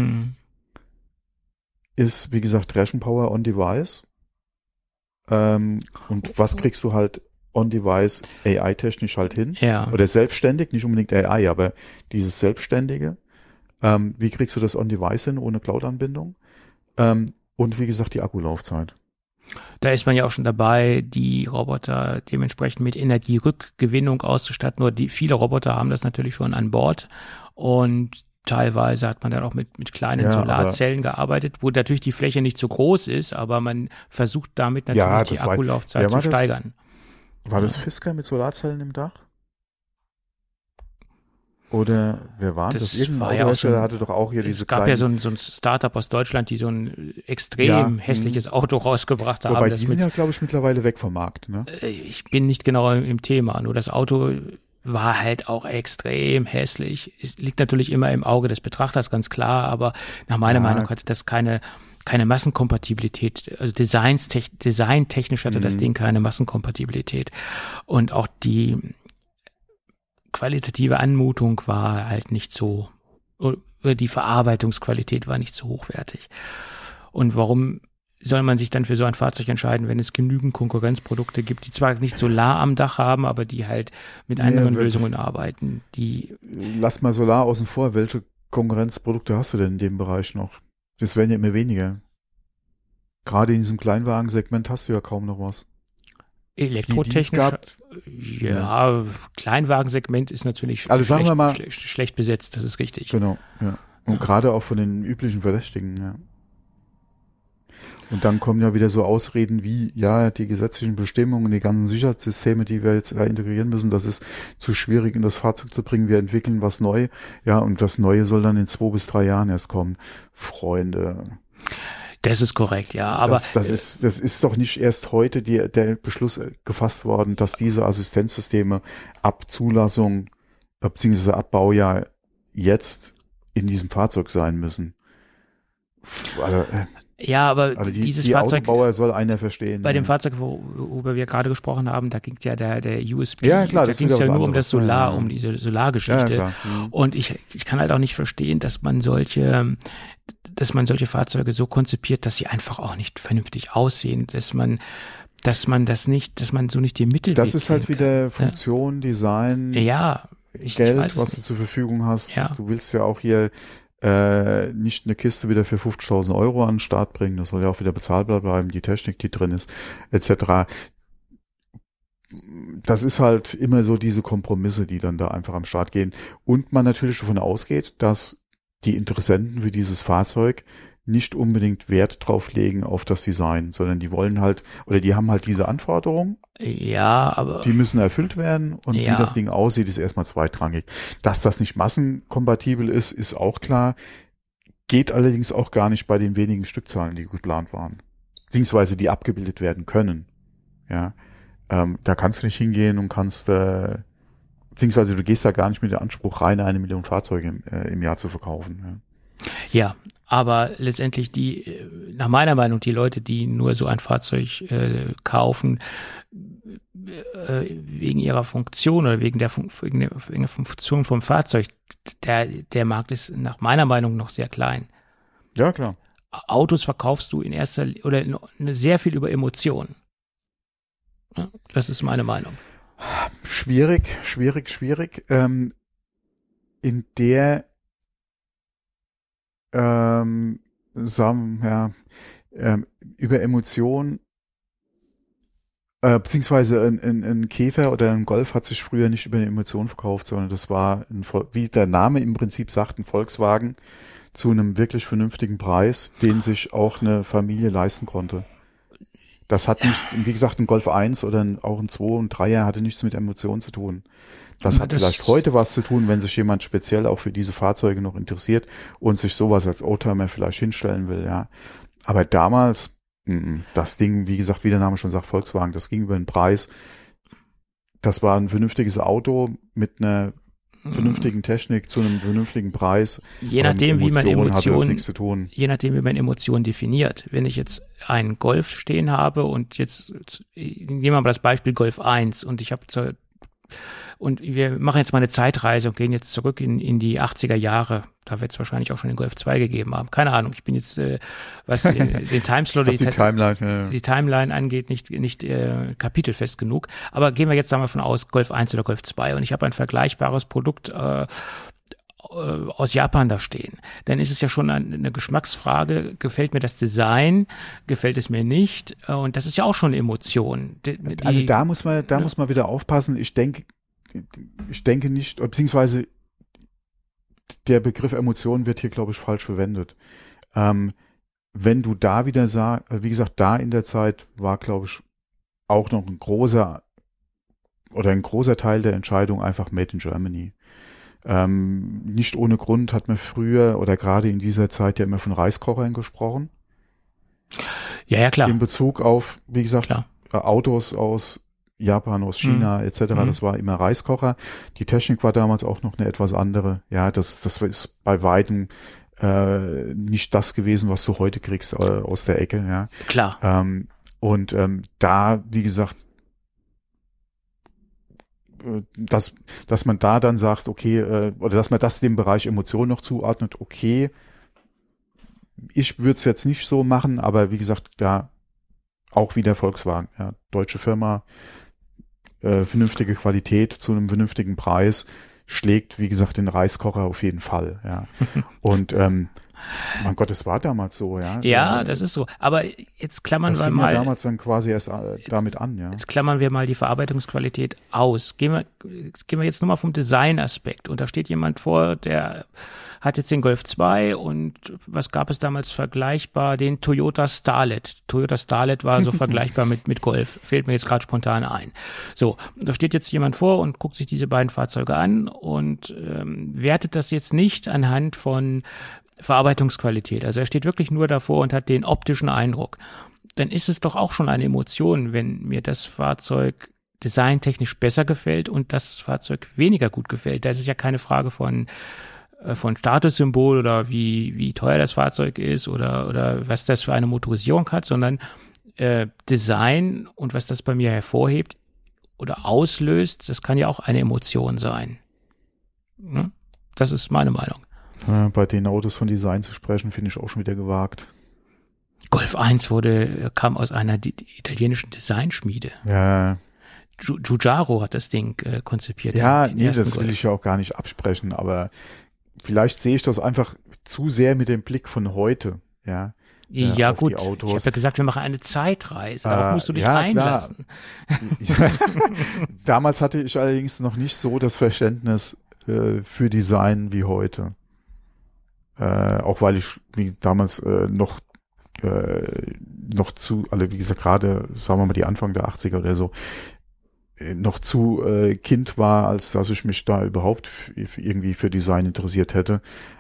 Ist, wie gesagt, Rechenpower on Device. Und was kriegst du halt on Device AI-technisch halt hin? Ja. Oder selbstständig, nicht unbedingt AI, aber dieses Selbstständige. Wie kriegst du das on Device hin, ohne Cloud-Anbindung? Und wie gesagt, die Akkulaufzeit. Da ist man ja auch schon dabei, die Roboter dementsprechend mit Energierückgewinnung auszustatten. Nur viele Roboter haben das natürlich schon an Bord und teilweise hat man dann auch mit kleinen Solarzellen gearbeitet, wo natürlich die Fläche nicht so groß ist, aber man versucht damit natürlich die Akkulaufzeit zu steigern. War das Fisker mit Solarzellen im Dach? Oder wer war das? Irgendein Autohersteller hatte doch auch hier diese kleinen... Es gab ja so ein Startup aus Deutschland, die so ein extrem hässliches Auto rausgebracht haben. Wobei die sind ja, glaube ich, mittlerweile weg vom Markt, ne? Ich bin nicht genau im Thema, nur das Auto war halt auch extrem hässlich. Es liegt natürlich immer im Auge des Betrachters, ganz klar, aber nach meiner Meinung hatte das keine Massenkompatibilität, also designtechnisch hatte das Ding keine Massenkompatibilität. Und auch die qualitative Anmutung war halt nicht so, die Verarbeitungsqualität war nicht so hochwertig. Und warum soll man sich dann für so ein Fahrzeug entscheiden, wenn es genügend Konkurrenzprodukte gibt, die zwar nicht Solar am Dach haben, aber die halt mit anderen Lösungen arbeiten, Lass mal Solar außen vor, welche Konkurrenzprodukte hast du denn in dem Bereich noch? Das werden ja immer weniger. Gerade in diesem Kleinwagensegment hast du ja kaum noch was. Elektrotechnisch, Kleinwagensegment ist natürlich schlecht besetzt, das ist richtig. Genau, ja. Und gerade auch von den üblichen Verdächtigen, ja. Und dann kommen ja wieder so Ausreden wie, die gesetzlichen Bestimmungen, die ganzen Sicherheitssysteme, die wir jetzt integrieren müssen, das ist zu schwierig in das Fahrzeug zu bringen, wir entwickeln was neu, und das Neue soll dann in 2 bis 3 Jahren erst kommen. Freunde. Das ist korrekt, ja. Aber das ist doch nicht erst heute der Beschluss gefasst worden, dass diese Assistenzsysteme ab Zulassung bzw. ab Baujahr jetzt in diesem Fahrzeug sein müssen. Ja, aber also dieses die Fahrzeug, Autobauer soll einer verstehen. bei dem Fahrzeug, worüber wir gerade gesprochen haben, da ging ja der USB, ja, klar, da ging es ja nur um das Solar, ja. um diese Solargeschichte. Ja, und ich kann halt auch nicht verstehen, dass man solche Fahrzeuge so konzipiert, dass sie einfach auch nicht vernünftig aussehen, dass man so nicht die Mittel. Das ist halt wieder Funktion, Design, Geld, was du zur Verfügung hast. Ja. Du willst ja auch hier nicht eine Kiste wieder für 50.000 Euro an den Start bringen, das soll ja auch wieder bezahlbar bleiben, die Technik, die drin ist, etc. Das ist halt immer so diese Kompromisse, die dann da einfach am Start gehen. Und man natürlich davon ausgeht, dass die Interessenten für dieses Fahrzeug nicht unbedingt Wert drauf legen auf das Design, sondern die wollen halt, oder die haben halt diese Anforderungen. Ja, aber die müssen erfüllt werden und wie das Ding aussieht, ist erstmal zweitrangig. Dass das nicht massenkompatibel ist auch klar. Geht allerdings auch gar nicht bei den wenigen Stückzahlen, die geplant waren. Beziehungsweise die abgebildet werden können. Ja, da kannst du nicht hingehen und beziehungsweise du gehst da gar nicht mit dem Anspruch rein, 1 Million Fahrzeuge im Jahr zu verkaufen. Ja, aber letztendlich nach meiner Meinung, die Leute, die nur so ein Fahrzeug kaufen, wegen ihrer Funktion oder wegen der Funktion vom Fahrzeug, der Markt ist nach meiner Meinung noch sehr klein. Ja, klar. Autos verkaufst du sehr viel über Emotionen. Ja, das ist meine Meinung. Schwierig. In der über Emotionen beziehungsweise ein Käfer oder ein Golf hat sich früher nicht über eine Emotion verkauft, sondern das war, wie der Name im Prinzip sagt, ein Volkswagen zu einem wirklich vernünftigen Preis, den sich auch eine Familie leisten konnte. Das hat nichts, wie gesagt, ein Golf 1 oder auch ein 2 und 3er hatte nichts mit Emotionen zu tun. Das hat vielleicht heute was zu tun, wenn sich jemand speziell auch für diese Fahrzeuge noch interessiert und sich sowas als Oldtimer vielleicht hinstellen will, ja. Aber damals, das Ding, wie gesagt, wie der Name schon sagt, Volkswagen, das ging über den Preis. Das war ein vernünftiges Auto mit einer vernünftigen Technik zu einem vernünftigen Preis. Je nachdem, wie man Emotionen definiert. Wenn ich jetzt einen Golf stehen habe und jetzt nehmen wir mal das Beispiel Golf 1 und und wir machen jetzt mal eine Zeitreise und gehen jetzt zurück in die 80er Jahre. Da wird es wahrscheinlich auch schon den Golf 2 gegeben haben. Keine Ahnung, ich bin jetzt, was den Timeslot, die Timeline angeht, nicht kapitelfest genug. Aber gehen wir jetzt mal von aus, Golf 1 oder Golf 2 und ich habe ein vergleichbares Produkt aus Japan da stehen. Dann ist es ja schon eine Geschmacksfrage, gefällt mir das Design, gefällt es mir nicht, und das ist ja auch schon eine Emotion. Also da muss man wieder aufpassen. Ich denke nicht, beziehungsweise der Begriff Emotion wird hier, glaube ich, falsch verwendet. Wenn du da wieder sagst, wie gesagt, da in der Zeit war, glaube ich, auch noch ein großer Teil der Entscheidung einfach Made in Germany. Nicht ohne Grund hat man früher oder gerade in dieser Zeit ja immer von Reiskochern gesprochen. Ja, klar. In Bezug auf, wie gesagt, Autos aus Japan, aus China etc. Das war immer Reiskocher. Die Technik war damals auch noch eine etwas andere. Ja, das ist bei weitem nicht das gewesen, was du heute kriegst aus der Ecke. Ja, klar. Da, wie gesagt, dass man da dann sagt, okay, oder dass man das dem Bereich Emotion noch zuordnet, okay, ich würde es jetzt nicht so machen, aber wie gesagt, da auch wieder Volkswagen, ja, deutsche Firma, vernünftige Qualität zu einem vernünftigen Preis, schlägt, wie gesagt, den Reiskocher auf jeden Fall, ja. Und mein Gott, es war damals so, ja. Ja, das ist so. Aber jetzt klammern wir mal. Das fing ja damals dann quasi erst damit an, ja. Jetzt klammern wir mal die Verarbeitungsqualität aus. Gehen wir jetzt nur mal vom Designaspekt. Und da steht jemand vor, der hat jetzt den Golf 2 und was gab es damals vergleichbar? Den Toyota Starlet. Toyota Starlet war so vergleichbar mit Golf. Fällt mir jetzt gerade spontan ein. So, da steht jetzt jemand vor und guckt sich diese beiden Fahrzeuge an und wertet das jetzt nicht anhand von Verarbeitungsqualität. Also er steht wirklich nur davor und hat den optischen Eindruck. Dann ist es doch auch schon eine Emotion, wenn mir das Fahrzeug designtechnisch besser gefällt und das Fahrzeug weniger gut gefällt. Da ist es ja keine Frage von Statussymbol oder wie teuer das Fahrzeug ist oder was das für eine Motorisierung hat, sondern Design und was das bei mir hervorhebt oder auslöst, das kann ja auch eine Emotion sein. Ne? Das ist meine Meinung. Bei den Autos von Design zu sprechen, finde ich auch schon wieder gewagt. Golf 1 kam aus einer italienischen Designschmiede. Ja. Giugiaro hat das Ding konzipiert. Ja, das will ich ja auch gar nicht absprechen, aber vielleicht sehe ich das einfach zu sehr mit dem Blick von heute, ja. Ja gut, ich habe ja gesagt, wir machen eine Zeitreise, darauf musst du dich einlassen. Damals hatte ich allerdings noch nicht so das Verständnis für Design wie heute. Auch weil ich damals noch zu, wie gesagt, gerade, sagen wir mal, die Anfang der 80er oder so, noch zu Kind war, als dass ich mich da überhaupt irgendwie für Design interessiert hätte.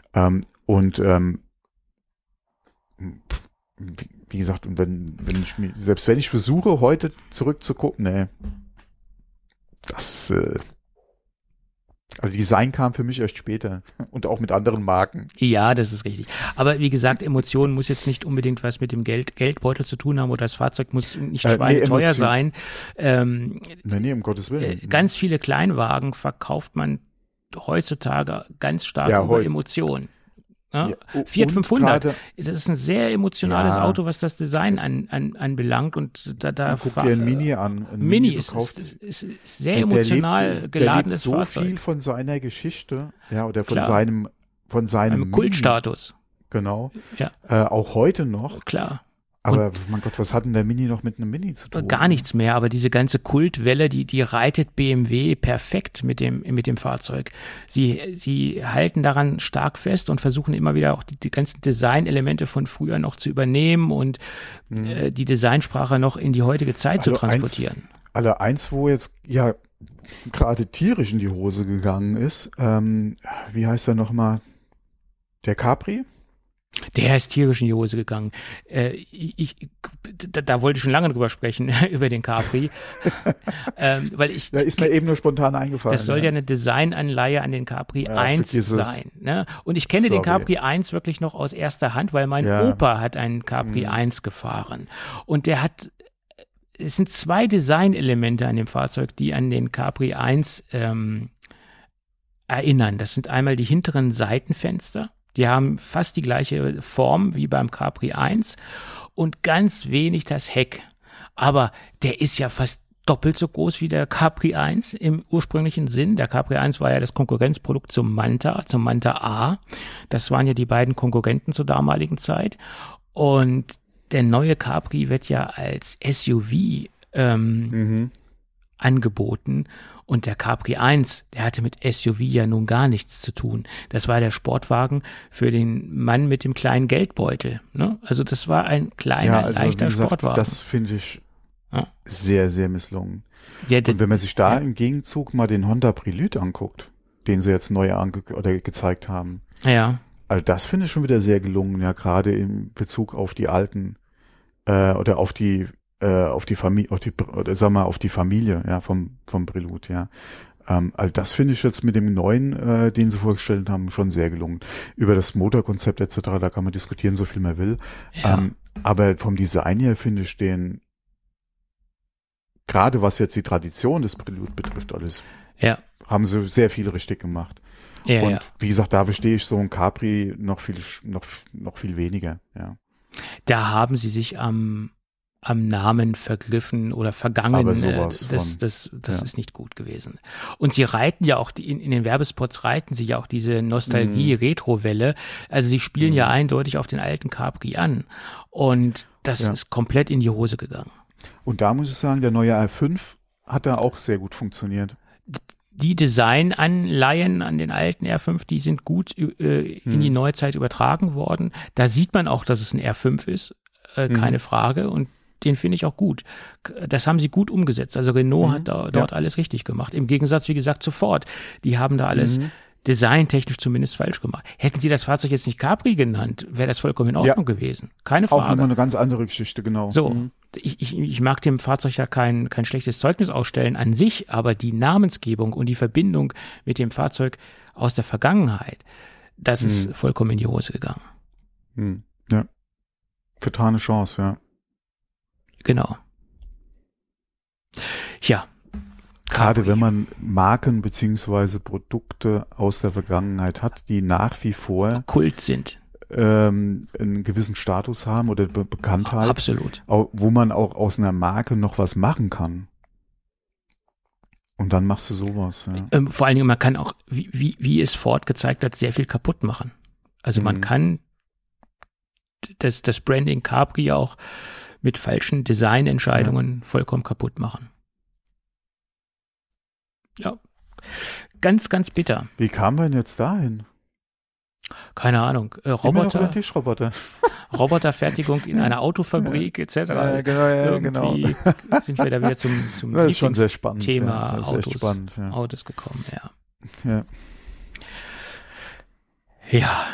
Wie gesagt, und selbst wenn ich versuche, heute zurückzugucken, das ist, also Design kam für mich erst später und auch mit anderen Marken. Ja, das ist richtig. Aber wie gesagt, Emotionen muss jetzt nicht unbedingt was mit dem Geldbeutel zu tun haben oder das Fahrzeug muss nicht schweineteuer sein. Nee, um Gottes Willen. Ganz viele Kleinwagen verkauft man heutzutage ganz stark über Emotionen. Ja? Fiat 500, das ist ein sehr emotionales Auto, was das Design anbelangt und da guck dir ein Mini an. Mini ist sehr emotional geladenes Fahrzeug. So viel von seiner Geschichte, ja, oder von seinem Kultstatus. Genau. Ja. Auch heute noch. Klar. Aber mein Gott, was hat denn der Mini noch mit einem Mini zu tun? Gar nichts mehr, aber diese ganze Kultwelle, die reitet BMW perfekt mit dem Fahrzeug. Sie halten daran stark fest und versuchen immer wieder auch die ganzen Designelemente von früher noch zu übernehmen und die Designsprache noch in die heutige Zeit zu transportieren. Eins, wo jetzt ja gerade tierisch in die Hose gegangen ist, wie heißt er nochmal? Der Capri? Der ist tierisch in die Hose gegangen. Da wollte ich schon lange drüber sprechen, über den Capri. Weil da ist mir eben nur spontan eingefallen. Das soll ja eine Designanleihe an den Capri 1 sein. Ne? Und ich kenne den Capri 1 wirklich noch aus erster Hand, weil mein Opa hat einen Capri 1 gefahren. Und es sind zwei Designelemente an dem Fahrzeug, die an den Capri 1 erinnern. Das sind einmal die hinteren Seitenfenster. Die haben fast die gleiche Form wie beim Capri 1 und ganz wenig das Heck. Aber der ist ja fast doppelt so groß wie der Capri 1 im ursprünglichen Sinn. Der Capri 1 war ja das Konkurrenzprodukt zum Manta A. Das waren ja die beiden Konkurrenten zur damaligen Zeit. Und der neue Capri wird ja als SUV angeboten. Und der Capri 1, der hatte mit SUV ja nun gar nichts zu tun. Das war der Sportwagen für den Mann mit dem kleinen Geldbeutel. Ne? Also das war ein kleiner, leichter Sportwagen. Das finde ich sehr, sehr misslungen. Ja, und wenn man sich da im Gegenzug mal den Honda Prelude anguckt, den sie jetzt neu gezeigt haben. Ja. Also das finde ich schon wieder sehr gelungen, ja, gerade in Bezug auf die alten oder auf die Familie, auf die Familie, ja, vom Prelude, ja. Also das finde ich jetzt mit dem neuen, den sie vorgestellt haben, schon sehr gelungen. Über das Motorkonzept etc., da kann man diskutieren, so viel man will. Ja. Aber vom Design her finde ich den, gerade was jetzt die Tradition des Prelude betrifft, alles, haben sie sehr viel richtig gemacht. Ja, und wie gesagt, da verstehe ich so ein Capri noch viel weniger, ja. Da haben sie sich am Namen vergriffen oder vergangen. Aber das ist nicht gut gewesen. Und sie reiten ja auch, in den Werbespots reiten sie ja auch diese Nostalgie-Retro-Welle. Also sie spielen ja eindeutig auf den alten Capri an. Und das ist komplett in die Hose gegangen. Und da muss ich sagen, der neue R5 hat da auch sehr gut funktioniert. Die Designanleihen an den alten R5, die sind gut in die Neuzeit übertragen worden. Da sieht man auch, dass es ein R5 ist, keine Frage. Und den finde ich auch gut. Das haben sie gut umgesetzt. Also Renault hat dort alles richtig gemacht. Im Gegensatz, wie gesagt, zu Ford. Die haben da alles designtechnisch zumindest falsch gemacht. Hätten sie das Fahrzeug jetzt nicht Capri genannt, wäre das vollkommen in Ordnung gewesen. Keine Frage. Auch nochmal eine ganz andere Geschichte, genau. So, ich mag dem Fahrzeug ja kein schlechtes Zeugnis ausstellen an sich, aber die Namensgebung und die Verbindung mit dem Fahrzeug aus der Vergangenheit, das ist vollkommen in die Hose gegangen. Ja. Vertane Chance, ja. Genau. Ja. Gerade wenn man Marken beziehungsweise Produkte aus der Vergangenheit hat, die nach wie vor Kult sind. Einen gewissen Status haben oder Bekanntheit. Absolut. Wo man auch aus einer Marke noch was machen kann. Und dann machst du sowas. Ja. Vor allen Dingen, man kann auch, wie es Ford gezeigt hat, sehr viel kaputt machen. Also man kann das Branding Capri auch mit falschen Designentscheidungen vollkommen kaputt machen. Ja, ganz, ganz bitter. Wie kamen wir denn jetzt dahin? Keine Ahnung. Roboter, Tischroboter. Roboterfertigung in einer Autofabrik etc. Genau. Sind wir da wieder zum das ist schon sehr spannend, Thema das ist echt spannend, Autos gekommen, Ja. Ja.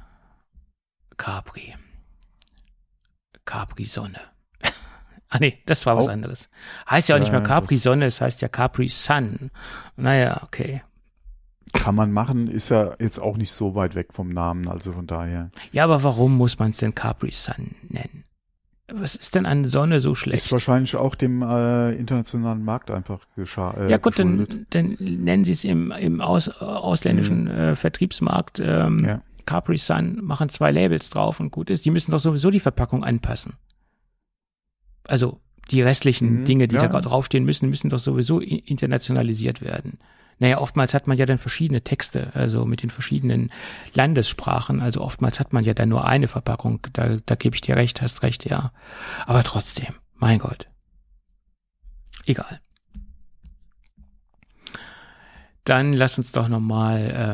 Capri Sonne. Ah nee, das war was anderes. Heißt ja auch nicht mehr Capri Sonne, es heißt ja Capri Sun. Naja, okay. Kann man machen, ist ja jetzt auch nicht so weit weg vom Namen, also von daher. Ja, aber warum muss man es denn Capri Sun nennen? Was ist denn an Sonne so schlecht? Ist wahrscheinlich auch dem internationalen Markt einfach ja gut, dann nennen sie es im ausländischen Vertriebsmarkt Capri Sun, machen 2 Labels drauf und gut ist. Die müssen doch sowieso die Verpackung anpassen. Also die restlichen Dinge, die da draufstehen müssen doch sowieso internationalisiert werden. Naja, oftmals hat man ja dann verschiedene Texte, also mit den verschiedenen Landessprachen. Also oftmals hat man ja dann nur eine Verpackung. Da gebe ich dir recht, hast recht, ja. Aber trotzdem, mein Gott. Egal. Dann lass uns doch nochmal,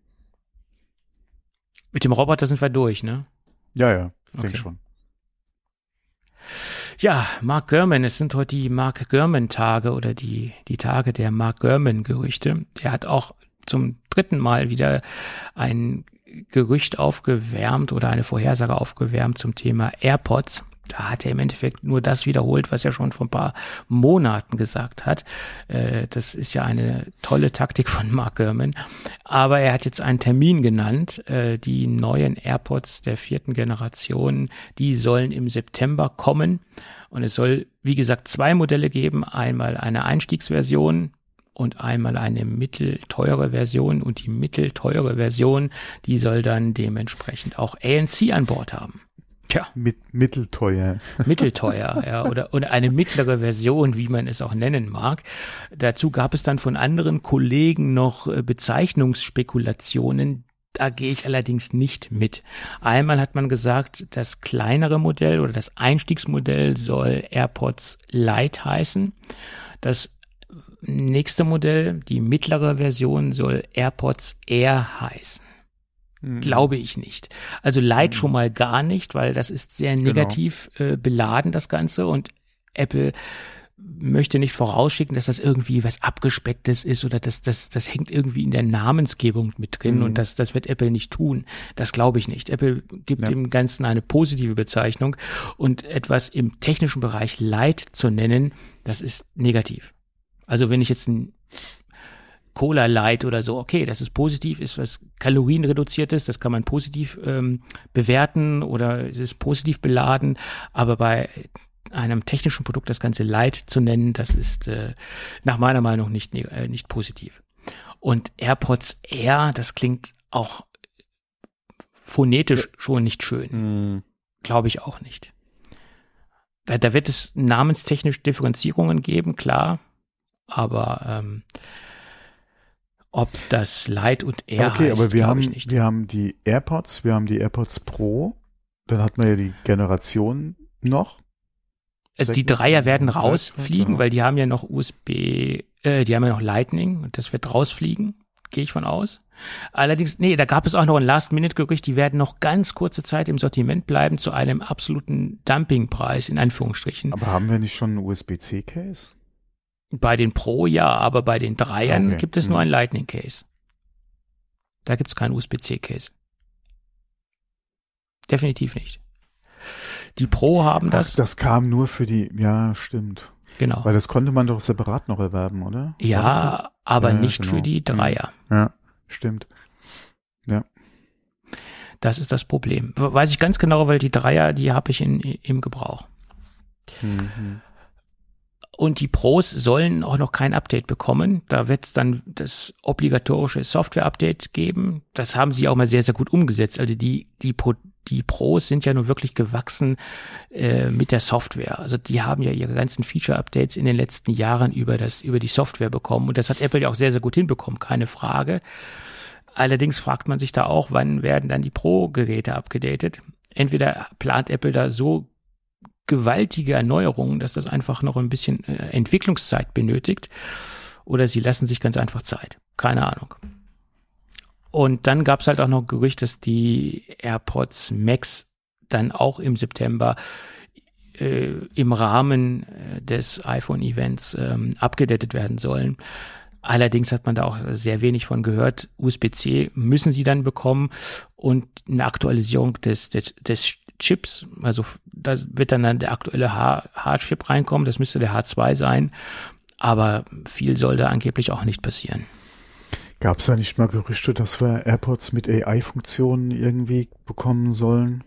mit dem Roboter sind wir durch, ne? Ja, denke schon. Ja, Mark Gurman, es sind heute die Mark Gurman-Tage oder die Tage der Mark Gurman-Gerüchte. Er hat auch zum 3. Mal wieder ein Gerücht aufgewärmt oder eine Vorhersage aufgewärmt zum Thema AirPods. Da hat er im Endeffekt nur das wiederholt, was er schon vor ein paar Monaten gesagt hat. Das ist ja eine tolle Taktik von Mark Gurman. Aber er hat jetzt einen Termin genannt. Die neuen AirPods der 4. Generation, die sollen im September kommen. Und es soll, wie gesagt, 2 Modelle geben. Einmal eine Einstiegsversion und einmal eine mittelteure Version. Und die mittelteure Version, die soll dann dementsprechend auch ANC an Bord haben. Tja. Mittelteuer. Mittelteuer, ja, oder eine mittlere Version, wie man es auch nennen mag. Dazu gab es dann von anderen Kollegen noch Bezeichnungsspekulationen. Da gehe ich allerdings nicht mit. Einmal hat man gesagt, das kleinere Modell oder das Einstiegsmodell soll AirPods Lite heißen. Das nächste Modell, die mittlere Version, soll AirPods Air heißen. Glaube ich nicht. Also Lite schon mal gar nicht, weil das ist sehr negativ beladen, das Ganze. Und Apple möchte nicht vorausschicken, dass das irgendwie was Abgespecktes ist oder das hängt irgendwie in der Namensgebung mit drin und das wird Apple nicht tun. Das glaube ich nicht. Apple gibt dem Ganzen eine positive Bezeichnung und etwas im technischen Bereich Lite zu nennen, das ist negativ. Also wenn ich jetzt ein Cola Light oder so, okay, das ist positiv, ist was kalorienreduziertes, das kann man positiv bewerten oder es ist positiv beladen, aber bei einem technischen Produkt das Ganze Light zu nennen, das ist nach meiner Meinung nicht positiv. Und AirPods Air, das klingt auch phonetisch schon nicht schön. Glaube ich auch nicht. Da wird es namenstechnisch Differenzierungen geben, klar, aber ob das Lite und Air okay, heißt, aber wir haben die AirPods Pro, dann hat man ja die Generation noch. Also die Dreier werden rausfliegen, weil die haben ja noch die haben ja noch Lightning und das wird rausfliegen, gehe ich von aus. Allerdings, da gab es auch noch ein Last-Minute-Gerücht, die werden noch ganz kurze Zeit im Sortiment bleiben zu einem absoluten Dumpingpreis, in Anführungsstrichen. Aber haben wir nicht schon einen USB-C-Case? Bei den Pro ja, aber bei den Dreiern gibt es nur ein Lightning Case. Da gibt's keinen USB-C-Case. Definitiv nicht. Die Pro haben das. Ach, das kam nur für die, ja, stimmt. Genau. Weil das konnte man doch separat noch erwerben, oder? Ja, aber nicht genau. für die Dreier. Ja, stimmt. Ja. Das ist das Problem. Weiß ich ganz genau, weil die Dreier, die habe ich im Gebrauch. Mhm. Und die Pros sollen auch noch kein Update bekommen. Da wird es dann das obligatorische Software-Update geben. Das haben sie auch mal sehr, sehr gut umgesetzt. Also die Pros sind ja nur wirklich gewachsen mit der Software. Also die haben ja ihre ganzen Feature-Updates in den letzten Jahren über die Software bekommen. Und das hat Apple ja auch sehr, sehr gut hinbekommen, keine Frage. Allerdings fragt man sich da auch, wann werden dann die Pro-Geräte abgedatet? Entweder plant Apple da so gewaltige Erneuerungen, dass das einfach noch ein bisschen Entwicklungszeit benötigt, oder sie lassen sich ganz einfach Zeit. Keine Ahnung. Und dann gab es halt auch noch ein Gerücht, dass die AirPods Max dann auch im September im Rahmen des iPhone-Events abgedatet werden sollen. Allerdings hat man da auch sehr wenig von gehört. USB-C müssen sie dann bekommen und eine Aktualisierung des Chips. Also da wird dann der aktuelle H-Chip reinkommen. Das müsste der H2 sein. Aber viel soll da angeblich auch nicht passieren. Gab es da nicht mal Gerüchte, dass wir AirPods mit AI-Funktionen irgendwie bekommen sollen?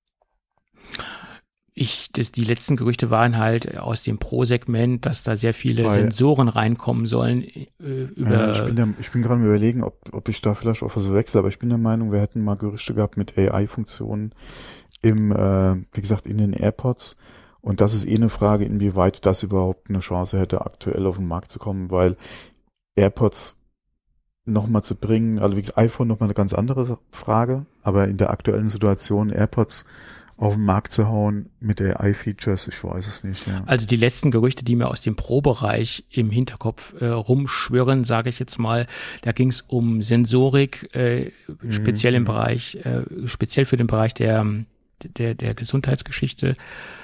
Die letzten Gerüchte waren halt aus dem Pro-Segment, dass da sehr viele Sensoren reinkommen sollen. Ich bin gerade am Überlegen, ob ich da vielleicht auch was wechsle, aber ich bin der Meinung, wir hätten mal Gerüchte gehabt mit AI-Funktionen wie gesagt, in den AirPods. Und das ist eine Frage, inwieweit das überhaupt eine Chance hätte, aktuell auf den Markt zu kommen, weil AirPods nochmal zu bringen, also wie gesagt, iPhone nochmal eine ganz andere Frage, aber in der aktuellen Situation AirPods auf den Markt zu hauen mit AI-Features, ich weiß es nicht. Ja. Also die letzten Gerüchte, die mir aus dem Pro-Bereich im Hinterkopf rumschwirren, sage ich jetzt mal, da ging es um Sensorik, speziell im Bereich, speziell für den Bereich der Gesundheitsgeschichte,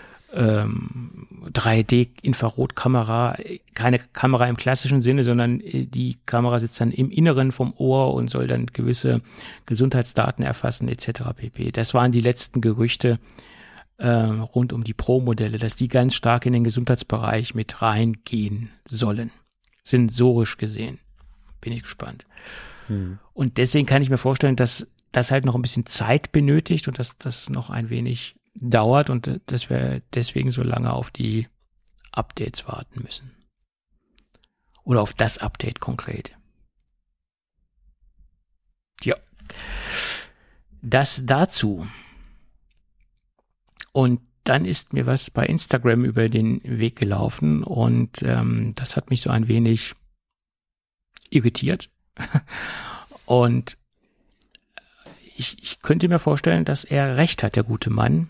3D-Infrarotkamera, keine Kamera im klassischen Sinne, sondern die Kamera sitzt dann im Inneren vom Ohr und soll dann gewisse Gesundheitsdaten erfassen etc. pp. Das waren die letzten Gerüchte rund um die Pro-Modelle, dass die ganz stark in den Gesundheitsbereich mit reingehen sollen. Sensorisch gesehen. Bin ich gespannt. Und deswegen kann ich mir vorstellen, dass das halt noch ein bisschen Zeit benötigt und dass das noch ein wenig dauert und dass wir deswegen so lange auf die Updates warten müssen. Oder auf das Update konkret. Ja. Das dazu. Und dann ist mir was bei Instagram über den Weg gelaufen und das hat mich so ein wenig irritiert. Und ich könnte mir vorstellen, dass er recht hat, der gute Mann.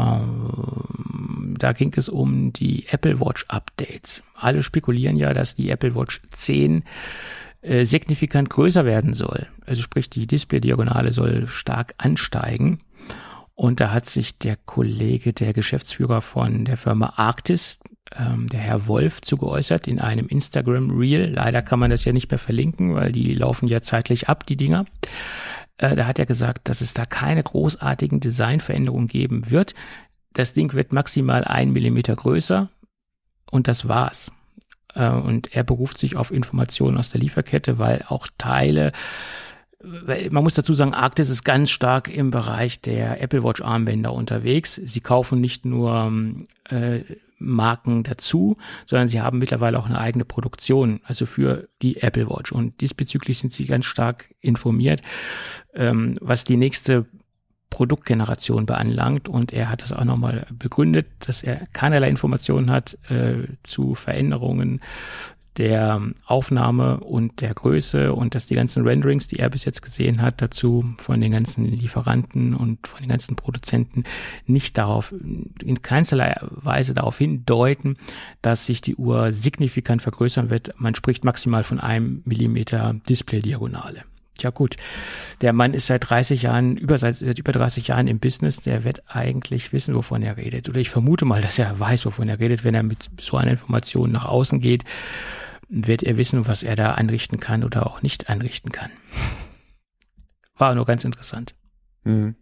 Da ging es um die Apple Watch Updates. Alle spekulieren ja, dass die Apple Watch 10 signifikant größer werden soll. Also sprich, die Display-Diagonale soll stark ansteigen. Und da hat sich der Kollege, der Geschäftsführer von der Firma Arktis, der Herr Wolf, zu geäußert in einem Instagram-Reel. Leider kann man das ja nicht mehr verlinken, weil die laufen ja zeitlich ab, die Dinger. Da hat er gesagt, dass es da keine großartigen Designveränderungen geben wird. Das Ding wird maximal 1 Millimeter größer und das war's. Und er beruft sich auf Informationen aus der Lieferkette, weil auch Teile, man muss dazu sagen, Arktis ist ganz stark im Bereich der Apple Watch Armbänder unterwegs. Sie kaufen nicht nur Marken dazu, sondern sie haben mittlerweile auch eine eigene Produktion, also für die Apple Watch. Und diesbezüglich sind sie ganz stark informiert, was die nächste Produktgeneration beanlangt. Und er hat das auch nochmal begründet, dass er keinerlei Informationen hat zu Veränderungen der Aufnahme und der Größe und dass die ganzen Renderings, die er bis jetzt gesehen hat, dazu von den ganzen Lieferanten und von den ganzen Produzenten nicht in keinsterlei Weise darauf hindeuten, dass sich die Uhr signifikant vergrößern wird. Man spricht maximal von 1 Millimeter Display-Diagonale. Ja gut, der Mann ist seit über 30 Jahren im Business, der wird eigentlich wissen, wovon er redet. Oder ich vermute mal, dass er weiß, wovon er redet. Wenn er mit so einer Information nach außen geht, wird er wissen, was er da anrichten kann oder auch nicht anrichten kann. War nur ganz interessant. Mhm.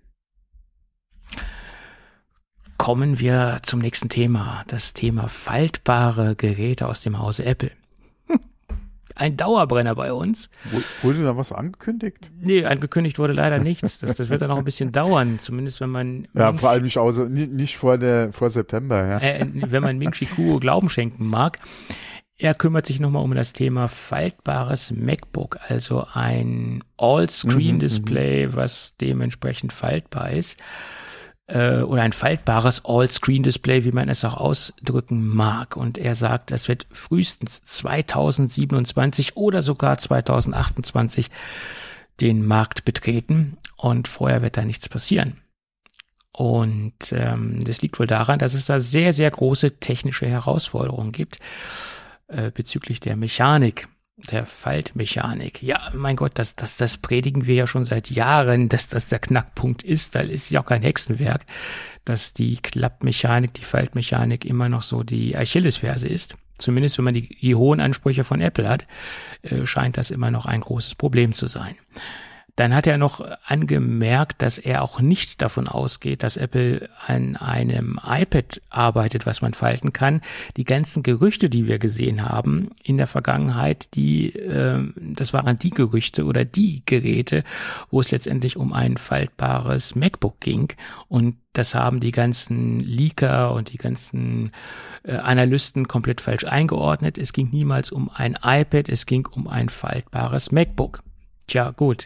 Kommen wir zum nächsten Thema. Das Thema faltbare Geräte aus dem Hause Apple. Ein Dauerbrenner bei uns. Wurde da was angekündigt? Nee, angekündigt wurde leider nichts. Das wird dann noch ein bisschen dauern, zumindest wenn man... Ja, vor allem nicht vor September. Ja. Wenn man Ming-Chi Kuo Glauben schenken mag. Er kümmert sich nochmal um das Thema faltbares MacBook, also ein All-Screen-Display, was dementsprechend faltbar ist. Oder ein faltbares All-Screen-Display, wie man es auch ausdrücken mag. Und er sagt, das wird frühestens 2027 oder sogar 2028 den Markt betreten und vorher wird da nichts passieren. Und das liegt wohl daran, dass es da sehr, sehr große technische Herausforderungen gibt bezüglich der Mechanik. Der Faltmechanik. Ja, mein Gott, das predigen wir ja schon seit Jahren, dass das der Knackpunkt ist. Da ist ja auch kein Hexenwerk, dass die Klappmechanik, die Faltmechanik immer noch so die Achillesferse ist. Zumindest wenn man die hohen Ansprüche von Apple hat, scheint das immer noch ein großes Problem zu sein. Dann hat er noch angemerkt, dass er auch nicht davon ausgeht, dass Apple an einem iPad arbeitet, was man falten kann. Die ganzen Gerüchte, die wir gesehen haben in der Vergangenheit, das waren die Gerüchte oder die Geräte, wo es letztendlich um ein faltbares MacBook ging. Und das haben die ganzen Leaker und die ganzen Analysten komplett falsch eingeordnet. Es ging niemals um ein iPad, es ging um ein faltbares MacBook. Tja, gut.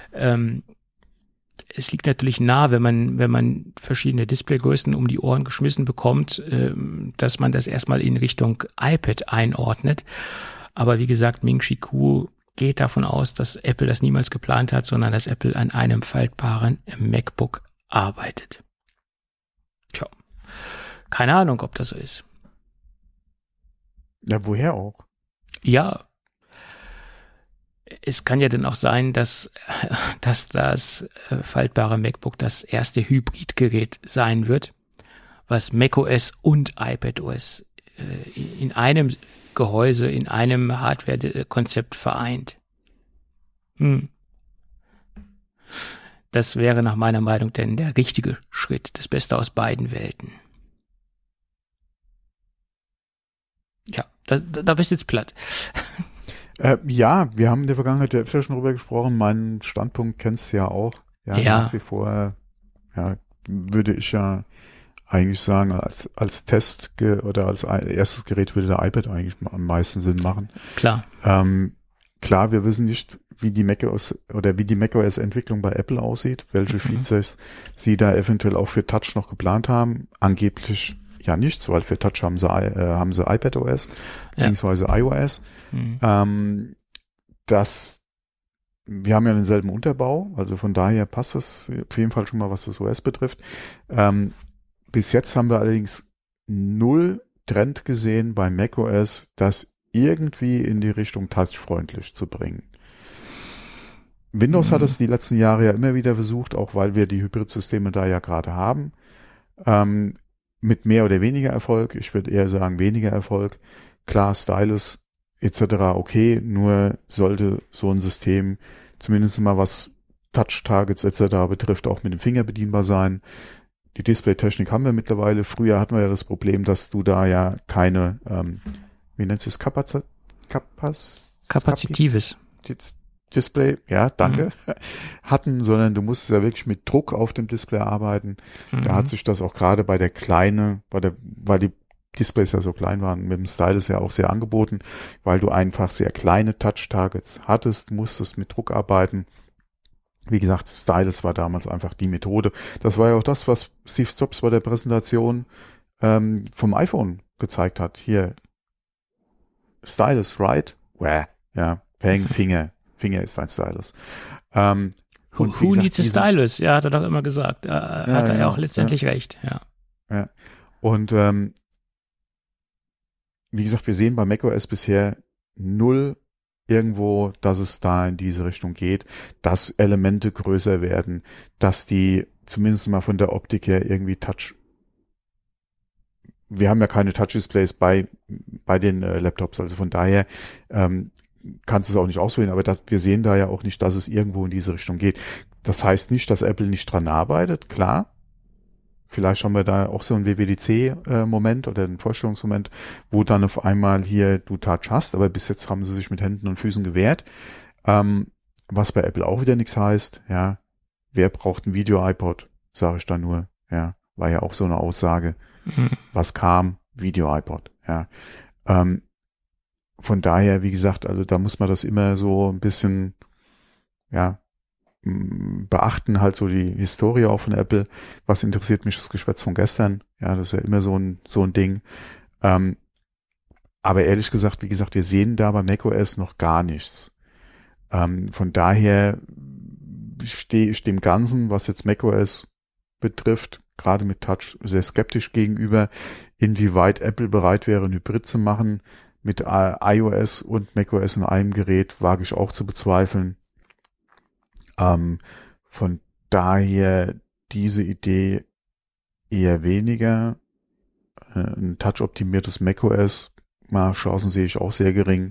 Es liegt natürlich nahe, wenn man verschiedene Displaygrößen um die Ohren geschmissen bekommt, dass man das erstmal in Richtung iPad einordnet. Aber wie gesagt, Ming-Chi Kuo geht davon aus, dass Apple das niemals geplant hat, sondern dass Apple an einem faltbaren MacBook arbeitet. Tja, keine Ahnung, ob das so ist. Ja, woher auch? Ja, es kann ja dann auch sein, dass das faltbare MacBook das erste Hybridgerät sein wird, was macOS und iPadOS in einem Gehäuse, in einem Hardware-Konzept vereint. Das wäre nach meiner Meinung denn der richtige Schritt, das Beste aus beiden Welten. Ja, da bist du jetzt platt. Ja, wir haben in der Vergangenheit öfter schon drüber gesprochen. Meinen Standpunkt kennst du ja auch. Ja. Nach wie vor, würde ich ja eigentlich sagen, als Test oder als erstes Gerät würde der iPad eigentlich am meisten Sinn machen. Klar. Klar, wir wissen nicht, wie die macOS-Entwicklung bei Apple aussieht, welche Features sie da eventuell auch für Touch noch geplant haben. Angeblich ja nichts, weil für Touch haben sie iPadOS beziehungsweise iOS. Wir haben ja denselben Unterbau, also von daher passt das auf jeden Fall schon mal, was das OS betrifft. Bis jetzt haben wir allerdings null Trend gesehen bei macOS, das irgendwie in die Richtung touchfreundlich zu bringen. Windows hat es die letzten Jahre ja immer wieder versucht, auch weil wir die Hybridsysteme da ja gerade haben. Mit mehr oder weniger Erfolg. Ich würde eher sagen weniger Erfolg. Klar, Stylus etc. okay, nur sollte so ein System zumindest mal was Touch-Targets etc. betrifft, auch mit dem Finger bedienbar sein. Die Display-Technik haben wir mittlerweile. Früher hatten wir ja das Problem, dass du da ja keine, wie nennt sich das, Kapazitives Display, ja, danke, hatten, sondern du musstest ja wirklich mit Druck auf dem Display arbeiten. Da hat sich das auch gerade bei der Kleine, weil die Displays ja so klein waren, mit dem Stylus ja auch sehr angeboten, weil du einfach sehr kleine Touch-Targets hattest, musstest mit Druck arbeiten. Wie gesagt, Stylus war damals einfach die Methode. Das war ja auch das, was Steve Jobs bei der Präsentation vom iPhone gezeigt hat. Hier, Stylus, right? Ja, Peng, Finger ist ein Stylus. Who needs a Stylus? Ja, hat er doch immer gesagt. Hat er ja auch letztendlich recht, ja. Und wie gesagt, wir sehen bei macOS bisher null irgendwo, dass es da in diese Richtung geht, dass Elemente größer werden, dass die zumindest mal von der Optik her irgendwie wir haben ja keine Touch-Displays bei den Laptops, also von daher kannst du es auch nicht auswählen, aber wir sehen da ja auch nicht, dass es irgendwo in diese Richtung geht. Das heißt nicht, dass Apple nicht dran arbeitet, klar. Vielleicht haben wir da auch so einen WWDC-Moment oder einen Vorstellungsmoment, wo dann auf einmal hier du Touch hast, aber bis jetzt haben sie sich mit Händen und Füßen gewehrt. Was bei Apple auch wieder nichts heißt, ja, wer braucht ein Video-iPod, sage ich da nur, ja, war ja auch so eine Aussage. Was kam? Video-iPod, ja. Von daher, wie gesagt, also da muss man das immer so ein bisschen, ja, beachten, halt so die Historie auch von Apple. Was interessiert mich das Geschwätz von gestern? Ja, das ist ja immer so ein Ding. Aber ehrlich gesagt, wie gesagt, wir sehen da bei macOS noch gar nichts. Von daher stehe ich dem Ganzen, was jetzt macOS betrifft, gerade mit Touch sehr skeptisch gegenüber, inwieweit Apple bereit wäre, ein Hybrid zu machen. Mit iOS und macOS in einem Gerät wage ich auch zu bezweifeln. Von daher diese Idee eher weniger. Ein touch-optimiertes macOS, Chancen sehe ich auch sehr gering.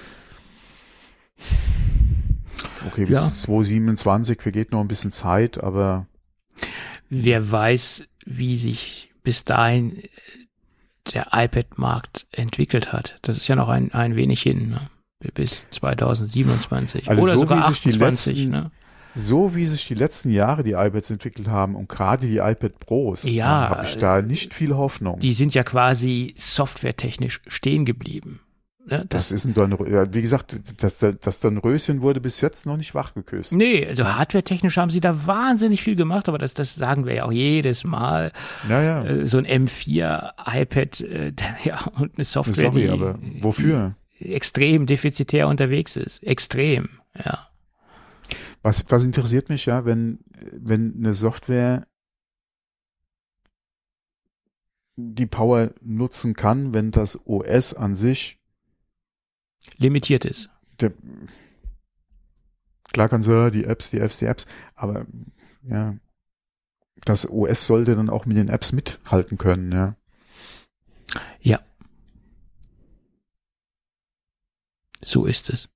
Okay, bis 2027 vergeht noch ein bisschen Zeit, aber wer weiß, wie sich bis dahin der iPad-Markt entwickelt hat. Das ist ja noch ein wenig hin, ne? Bis 2027 also oder so sogar wie sich 28. Ne? So wie sich die letzten Jahre die iPads entwickelt haben und gerade die iPad Pros, habe ich da nicht viel Hoffnung. Die sind ja quasi softwaretechnisch stehen geblieben. Ne? Das ist ein Dornröschen. Wie gesagt, das Dornröschen wurde bis jetzt noch nicht wachgeküsst. Nee, also hardwaretechnisch haben sie da wahnsinnig viel gemacht, aber das sagen wir ja auch jedes Mal. Ja. So ein M4 iPad, und eine Software, Sorry, aber wofür? Extrem defizitär unterwegs ist. Extrem, ja. Was interessiert mich, ja, wenn eine Software die Power nutzen kann, wenn das OS an sich limitiert ist. Klar kann so, die Apps, aber ja, das OS sollte dann auch mit den Apps mithalten können, ja. Ja. So ist es.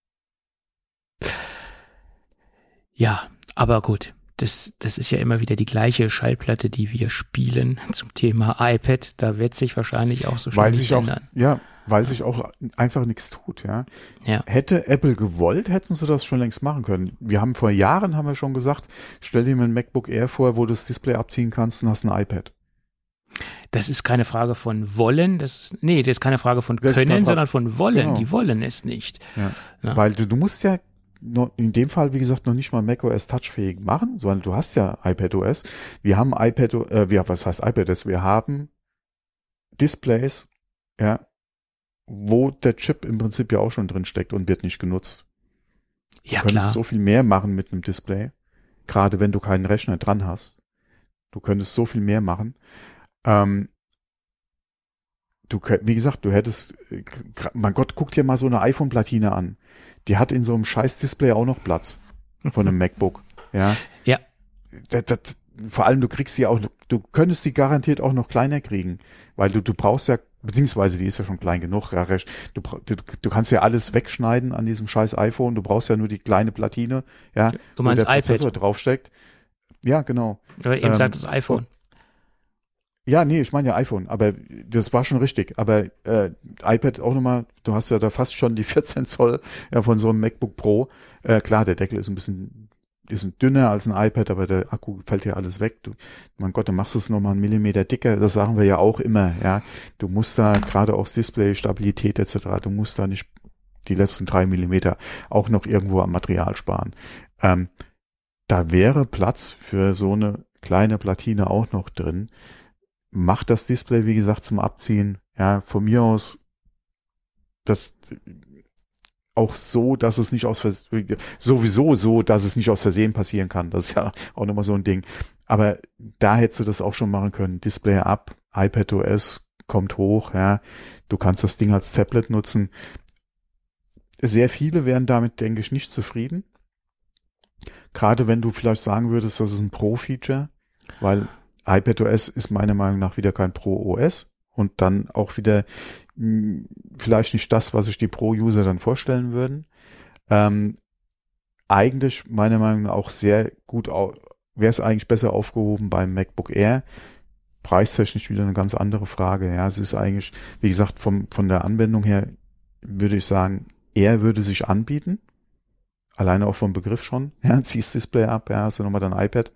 Ja, aber gut, das ist ja immer wieder die gleiche Schallplatte, die wir spielen zum Thema iPad. Da wird sich wahrscheinlich auch so schnell nichts ändern. Weil sich auch einfach nichts tut, ja. Ja. Hätte Apple gewollt, hätten sie das schon längst machen können. Vor Jahren haben wir schon gesagt, stell dir mal ein MacBook Air vor, wo du das Display abziehen kannst und hast ein iPad. Das ist keine Frage von wollen, das ist keine Frage von können, sondern von wollen. Genau. Die wollen es nicht. Ja. Weil du musst ja in dem Fall, wie gesagt, noch nicht mal macOS touchfähig machen, sondern du hast ja iPadOS. Wir haben was heißt iPadOS? Wir haben Displays, ja, wo der Chip im Prinzip ja auch schon drin steckt und wird nicht genutzt. Ja, du könntest so viel mehr machen mit einem Display, gerade wenn du keinen Rechner dran hast. Du könntest so viel mehr machen. Wie gesagt, du hättest, mein Gott, guck dir mal so eine iPhone-Platine an. Die hat in so einem scheiß Display auch noch Platz von einem MacBook. Ja. Ja. Vor allem, du könntest die garantiert auch noch kleiner kriegen, weil du brauchst ja, beziehungsweise die ist ja schon klein genug, ja, du kannst ja alles wegschneiden an diesem scheiß iPhone, du brauchst ja nur die kleine Platine, ja, du meinst wo der Prozessor iPad draufsteckt. Ja, genau. Aber eben sagt das iPhone. Ja, nee, ich meine ja iPhone, aber das war schon richtig. Aber iPad auch nochmal, du hast ja da fast schon die 14 Zoll von so einem MacBook Pro. Klar, der Deckel ist ein bisschen dünner als ein iPad, aber der Akku fällt ja alles weg. Mein Gott, dann machst du es nochmal 1 Millimeter dicker. Das sagen wir ja auch immer. Ja, du musst da gerade auch Display, Stabilität etc. Du musst da nicht die letzten 3 Millimeter auch noch irgendwo am Material sparen. Da wäre Platz für so eine kleine Platine auch noch drin. Macht das Display, wie gesagt, zum Abziehen, ja, von mir aus, das auch so, dass es nicht aus Versehen, sowieso so, dass es nicht aus Versehen passieren kann. Das ist ja auch nochmal so ein Ding. Aber da hättest du das auch schon machen können. Display ab, iPadOS kommt hoch, ja. Du kannst das Ding als Tablet nutzen. Sehr viele wären damit, denke ich, nicht zufrieden. Gerade wenn du vielleicht sagen würdest, das ist ein Pro-Feature, weil iPadOS ist meiner Meinung nach wieder kein Pro-OS und dann auch wieder vielleicht nicht das, was sich die Pro-User dann vorstellen würden. eigentlich meiner Meinung nach auch sehr gut, wäre es eigentlich besser aufgehoben beim MacBook Air. Preistechnisch wieder eine ganz andere Frage. Ja, es ist eigentlich, wie gesagt, von der Anwendung her würde ich sagen, Air würde sich anbieten. Alleine auch vom Begriff schon. Ja, ziehst Display ab, ja, hast du nochmal dein iPad.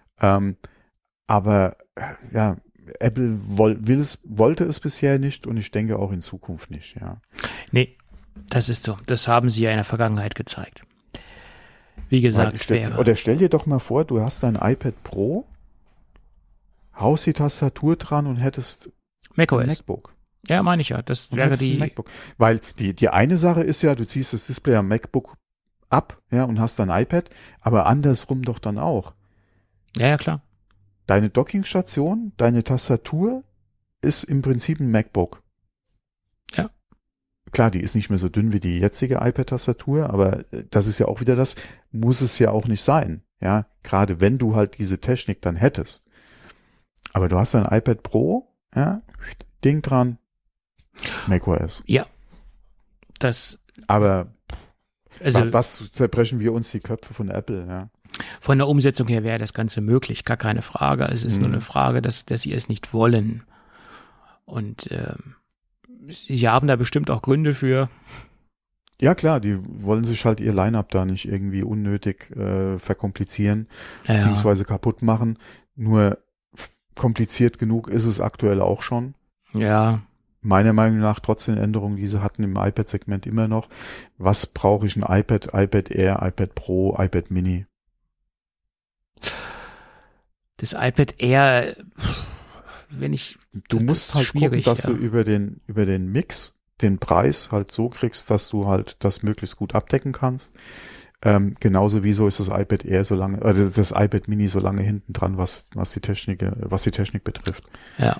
Aber ja, Apple wollte es bisher nicht und ich denke auch in Zukunft nicht, ja. Nee, das ist so. Das haben sie ja in der Vergangenheit gezeigt. Wie gesagt, stell dir doch mal vor, du hast dein iPad Pro, haust die Tastatur dran und hättest macOS. ein MacBook. Ja, meine ich ja. Das wäre die MacBook. Weil die eine Sache ist ja, du ziehst das Display am MacBook ab, ja, und hast dein iPad, aber andersrum doch dann auch. Ja, klar. Deine Dockingstation, deine Tastatur ist im Prinzip ein MacBook. Ja. Klar, die ist nicht mehr so dünn wie die jetzige iPad-Tastatur, aber das ist ja auch wieder das, muss es ja auch nicht sein. Ja, gerade wenn du halt diese Technik dann hättest. Aber du hast ein iPad Pro, ja, Ding dran, macOS. Ja. Aber was zerbrechen wir uns die Köpfe von Apple, ja? Von der Umsetzung her wäre das Ganze möglich, gar keine Frage. Es ist nur eine Frage, dass sie es nicht wollen. Und sie haben da bestimmt auch Gründe für. Ja klar, die wollen sich halt ihr Line-Up da nicht irgendwie unnötig verkomplizieren, beziehungsweise kaputt machen. Nur kompliziert genug ist es aktuell auch schon. Ja. Meiner Meinung nach trotz den Änderungen, die sie hatten im iPad-Segment immer noch. Was brauche ich? Ein iPad, iPad Air, iPad Pro, iPad Mini? Das iPad Air, Du musst halt gucken, dass du über den Mix den Preis halt so kriegst, dass du halt das möglichst gut abdecken kannst. Genauso wie so ist das iPad Air das iPad Mini so lange hinten dran, was die Technik betrifft. Ja.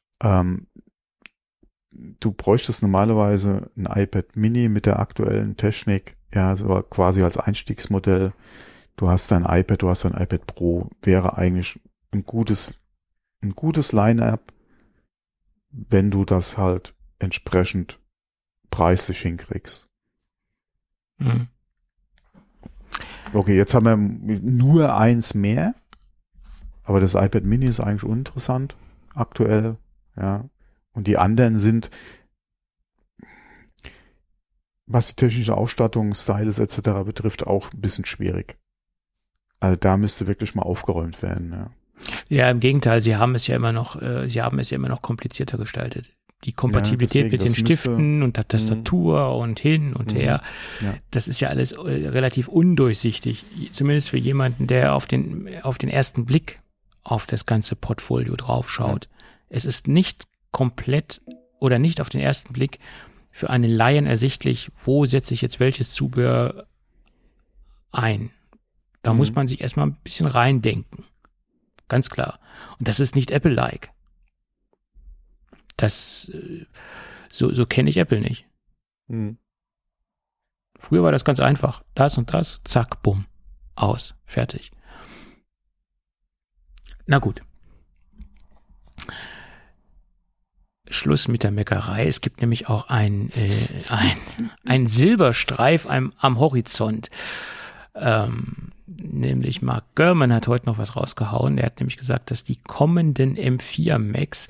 Du bräuchtest normalerweise ein iPad Mini mit der aktuellen Technik, ja, so quasi als Einstiegsmodell. Du hast dein iPad, du hast dein iPad Pro, wäre eigentlich ein gutes Line-Up, wenn du das halt entsprechend preislich hinkriegst. Mhm. Okay, jetzt haben wir nur eins mehr, aber das iPad Mini ist eigentlich uninteressant aktuell, ja. Und die anderen sind, was die technische Ausstattung, Styles etc. betrifft, auch ein bisschen schwierig. Also da müsste wirklich mal aufgeräumt werden, ja. Ja, im Gegenteil, sie haben es ja immer noch komplizierter gestaltet. Die Kompatibilität mit den Stiften und der Tastatur und hin und her, das ist ja alles relativ undurchsichtig, zumindest für jemanden, der auf den ersten Blick auf das ganze Portfolio draufschaut. Ja. Es ist nicht komplett oder nicht auf den ersten Blick für einen Laien ersichtlich, wo setze ich jetzt welches Zubehör ein. Da muss man sich erstmal ein bisschen reindenken. Ganz klar. Und das ist nicht Apple-like. So kenne ich Apple nicht. Früher war das ganz einfach. Das und das, zack, bumm, aus, fertig. Na gut. Schluss mit der Meckerei. Es gibt nämlich auch ein Silberstreif am Horizont. Nämlich Mark Gurman hat heute noch was rausgehauen. Er hat nämlich gesagt, dass die kommenden M4 Macs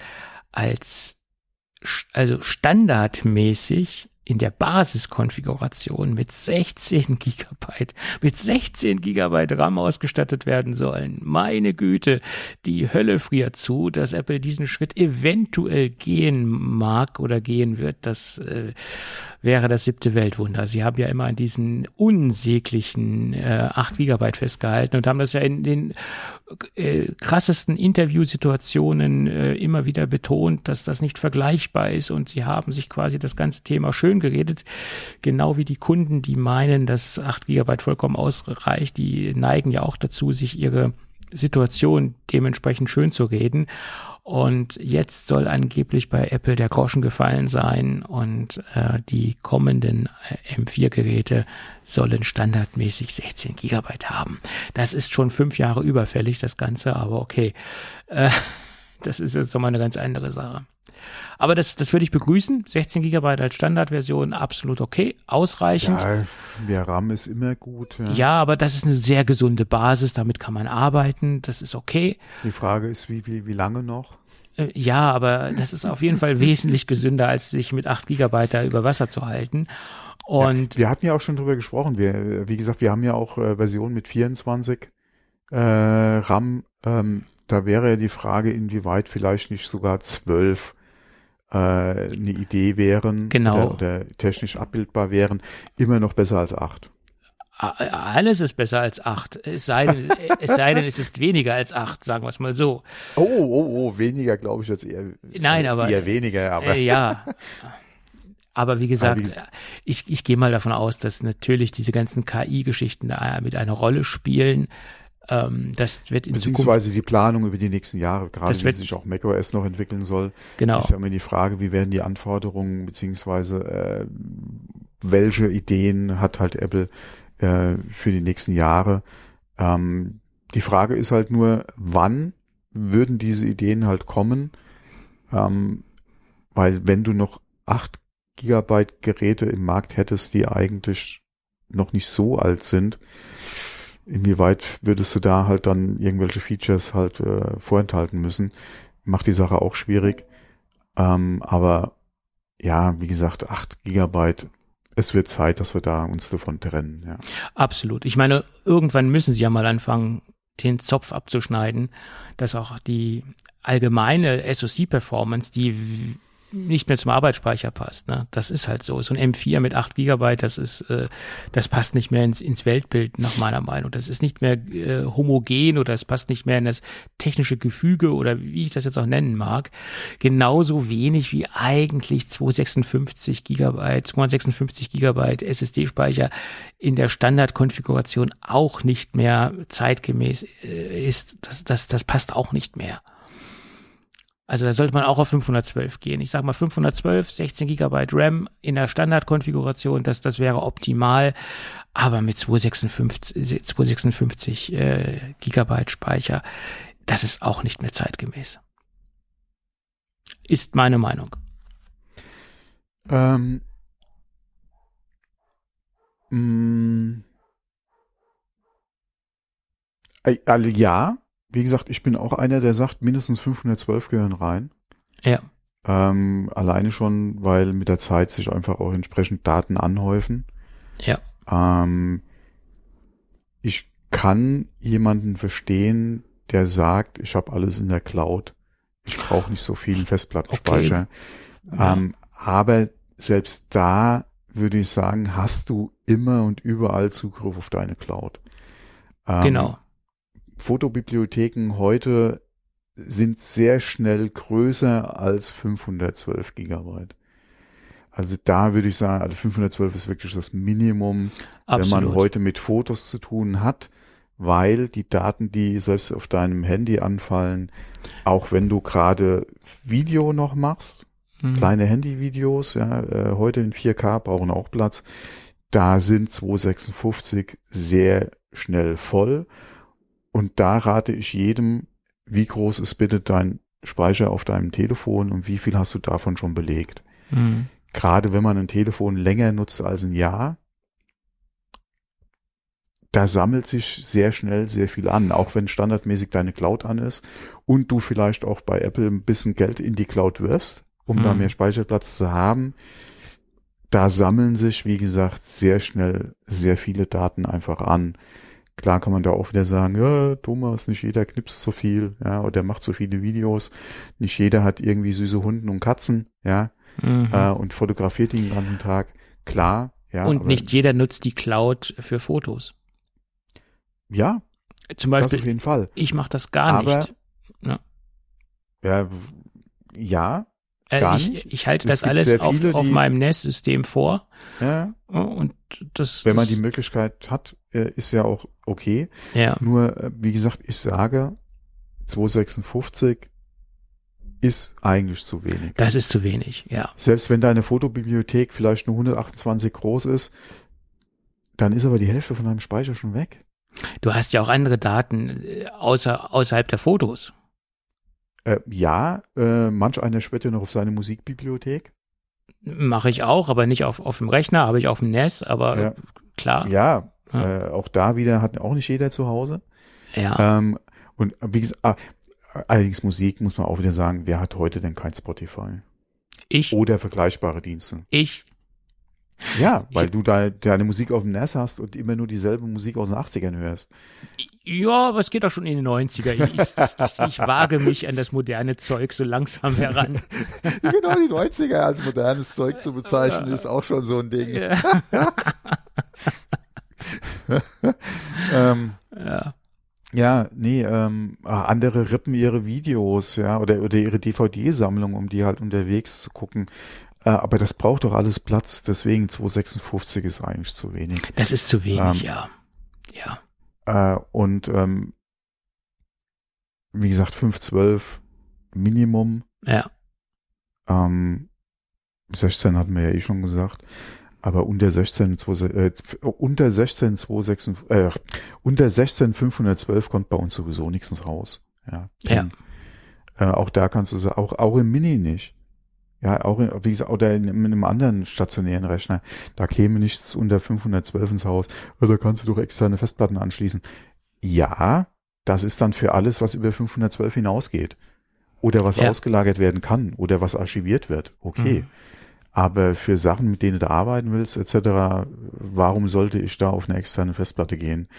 also standardmäßig in der Basiskonfiguration mit 16 Gigabyte RAM ausgestattet werden sollen. Meine Güte, die Hölle friert zu, dass Apple diesen Schritt eventuell gehen mag oder gehen wird. Das wäre das 7. Weltwunder. Sie haben ja immer an diesen unsäglichen 8 Gigabyte festgehalten und haben das ja in den krassesten Interviewsituationen immer wieder betont, dass das nicht vergleichbar ist, und sie haben sich quasi das ganze Thema schön geredet, genau wie die Kunden, die meinen, dass 8 Gigabyte vollkommen ausreicht, die neigen ja auch dazu, sich ihre Situation dementsprechend schön zu reden. Und jetzt soll angeblich bei Apple der Groschen gefallen sein und die kommenden M4-Geräte sollen standardmäßig 16 Gigabyte haben. Das ist schon 5 Jahre überfällig, das Ganze, aber okay. Das ist jetzt nochmal eine ganz andere Sache. Aber das würde ich begrüßen. 16 Gigabyte als Standardversion, absolut okay, ausreichend. Ja, mehr RAM ist immer gut. Ja, aber das ist eine sehr gesunde Basis, damit kann man arbeiten, das ist okay. Die Frage ist, wie lange noch? Ja, aber das ist auf jeden Fall wesentlich gesünder, als sich mit 8 Gigabyte da über Wasser zu halten. Und ja, wir hatten ja auch schon drüber gesprochen. Wie gesagt, wir haben ja auch Versionen mit 24 RAM. Da wäre ja die Frage, inwieweit vielleicht nicht sogar 12 eine Idee wären, genau. oder technisch abbildbar wären, immer noch besser als 8. Alles ist besser als 8. Es sei denn, es ist weniger als 8, sagen wir es mal so. Weniger glaube ich jetzt eher. Nein, aber eher weniger, aber ja. Aber wie gesagt, ich gehe mal davon aus, dass natürlich diese ganzen KI-Geschichten da mit einer Rolle spielen. Das wird in beziehungsweise Zukunft, die Planung über die nächsten Jahre, gerade wie sich auch macOS noch entwickeln soll. Genau. Ist ja immer die Frage, wie werden die Anforderungen, beziehungsweise welche Ideen hat halt Apple für die nächsten Jahre. Die Frage ist halt nur, wann würden diese Ideen halt kommen? Weil wenn du noch 8 Gigabyte Geräte im Markt hättest, die eigentlich noch nicht so alt sind, inwieweit würdest du da halt dann irgendwelche Features halt vorenthalten müssen? Macht die Sache auch schwierig. Aber ja, wie gesagt, 8 Gigabyte, es wird Zeit, dass wir da uns davon trennen. Ja. Absolut. Ich meine, irgendwann müssen sie ja mal anfangen, den Zopf abzuschneiden, dass auch die allgemeine SoC-Performance, die nicht mehr zum Arbeitsspeicher passt. Ne? Das ist halt so. So ein M4 mit 8 Gigabyte, das passt nicht mehr ins Weltbild nach meiner Meinung. Das ist nicht mehr homogen oder es passt nicht mehr in das technische Gefüge oder wie ich das jetzt auch nennen mag. Genauso wenig wie eigentlich 256 Gigabyte SSD-Speicher in der Standardkonfiguration auch nicht mehr zeitgemäß ist. Das passt auch nicht mehr. Also da sollte man auch auf 512 gehen. Ich sag mal 512, 16 Gigabyte RAM in der Standardkonfiguration, das wäre optimal. Aber mit 256 Gigabyte Speicher, das ist auch nicht mehr zeitgemäß. Ist meine Meinung. Also ja. Wie gesagt, ich bin auch einer, der sagt, mindestens 512 gehören rein. Ja. Alleine schon, weil mit der Zeit sich einfach auch entsprechend Daten anhäufen. Ja. Ich kann jemanden verstehen, der sagt, ich habe alles in der Cloud. Ich brauche nicht so viel Festplattenspeicher. Okay. Ja. Aber selbst da würde ich sagen, hast du immer und überall Zugriff auf deine Cloud. Genau. Fotobibliotheken heute sind sehr schnell größer als 512 Gigabyte. Also da würde ich sagen, also 512 ist wirklich das Minimum, Absolut. Wenn man heute mit Fotos zu tun hat, weil die Daten, die selbst auf deinem Handy anfallen, auch wenn du gerade Video noch machst, kleine Handyvideos, ja, heute in 4K brauchen auch Platz, da sind 256 sehr schnell voll. Und da rate ich jedem, wie groß ist bitte dein Speicher auf deinem Telefon und wie viel hast du davon schon belegt. Gerade wenn man ein Telefon länger nutzt als ein Jahr, da sammelt sich sehr schnell sehr viel an, auch wenn standardmäßig deine Cloud an ist und du vielleicht auch bei Apple ein bisschen Geld in die Cloud wirfst, um da mehr Speicherplatz zu haben. Da sammeln sich, wie gesagt, sehr schnell sehr viele Daten einfach an. Klar kann man da auch wieder sagen, ja, Thomas, nicht jeder knipst so viel, ja, oder macht so viele Videos. Nicht jeder hat irgendwie süße Hunde und Katzen, ja, und fotografiert den ganzen Tag. Klar, ja. Und nicht jeder nutzt die Cloud für Fotos. Ja, zum Beispiel, das auf jeden Fall. Ich mache das gar nicht. Ja, gar nicht. Ich halte das alles auf meinem NAS-System vor. Ja. Und wenn man die Möglichkeit hat, ist ja auch okay. Ja. Nur, wie gesagt, ich sage, 256 ist eigentlich zu wenig. Das ist zu wenig, ja. Selbst wenn deine Fotobibliothek vielleicht nur 128 groß ist, dann ist aber die Hälfte von deinem Speicher schon weg. Du hast ja auch andere Daten außerhalb der Fotos. Manch einer schwört ja noch auf seine Musikbibliothek. Mache ich auch, aber nicht auf dem Rechner, habe ich auf dem NAS, aber klar. Ja, auch da wieder hat auch nicht jeder zu Hause. Ja. Und wie gesagt, allerdings Musik muss man auch wieder sagen, wer hat heute denn kein Spotify? Ich. Oder vergleichbare Dienste? Ich. Ja, weil du da deine Musik auf dem NAS hast und immer nur dieselbe Musik aus den 80ern hörst. Ja, aber es geht auch schon in den 90er. Ich wage mich an das moderne Zeug so langsam heran. Genau, die 90er als modernes Zeug zu bezeichnen, ist auch schon so ein Ding. Andere rippen ihre Videos, ja, oder ihre DVD-Sammlung, um die halt unterwegs zu gucken. Aber das braucht doch alles Platz, deswegen 256 ist eigentlich zu wenig. Das ist zu wenig, ja. Wie gesagt, 512 Minimum. Ja. 16 hatten wir ja schon gesagt. Aber unter 512 kommt bei uns sowieso nichts raus. Ja. Auch da kannst du auch im Mini nicht. Ja, auch wie gesagt, oder in einem anderen stationären Rechner, da käme nichts unter 512 ins Haus. Da kannst du doch externe Festplatten anschließen. Ja, das ist dann für alles, was über 512 hinausgeht. Oder was ausgelagert werden kann oder was archiviert wird. Okay. Aber für Sachen, mit denen du arbeiten willst, etc., warum sollte ich da auf eine externe Festplatte gehen?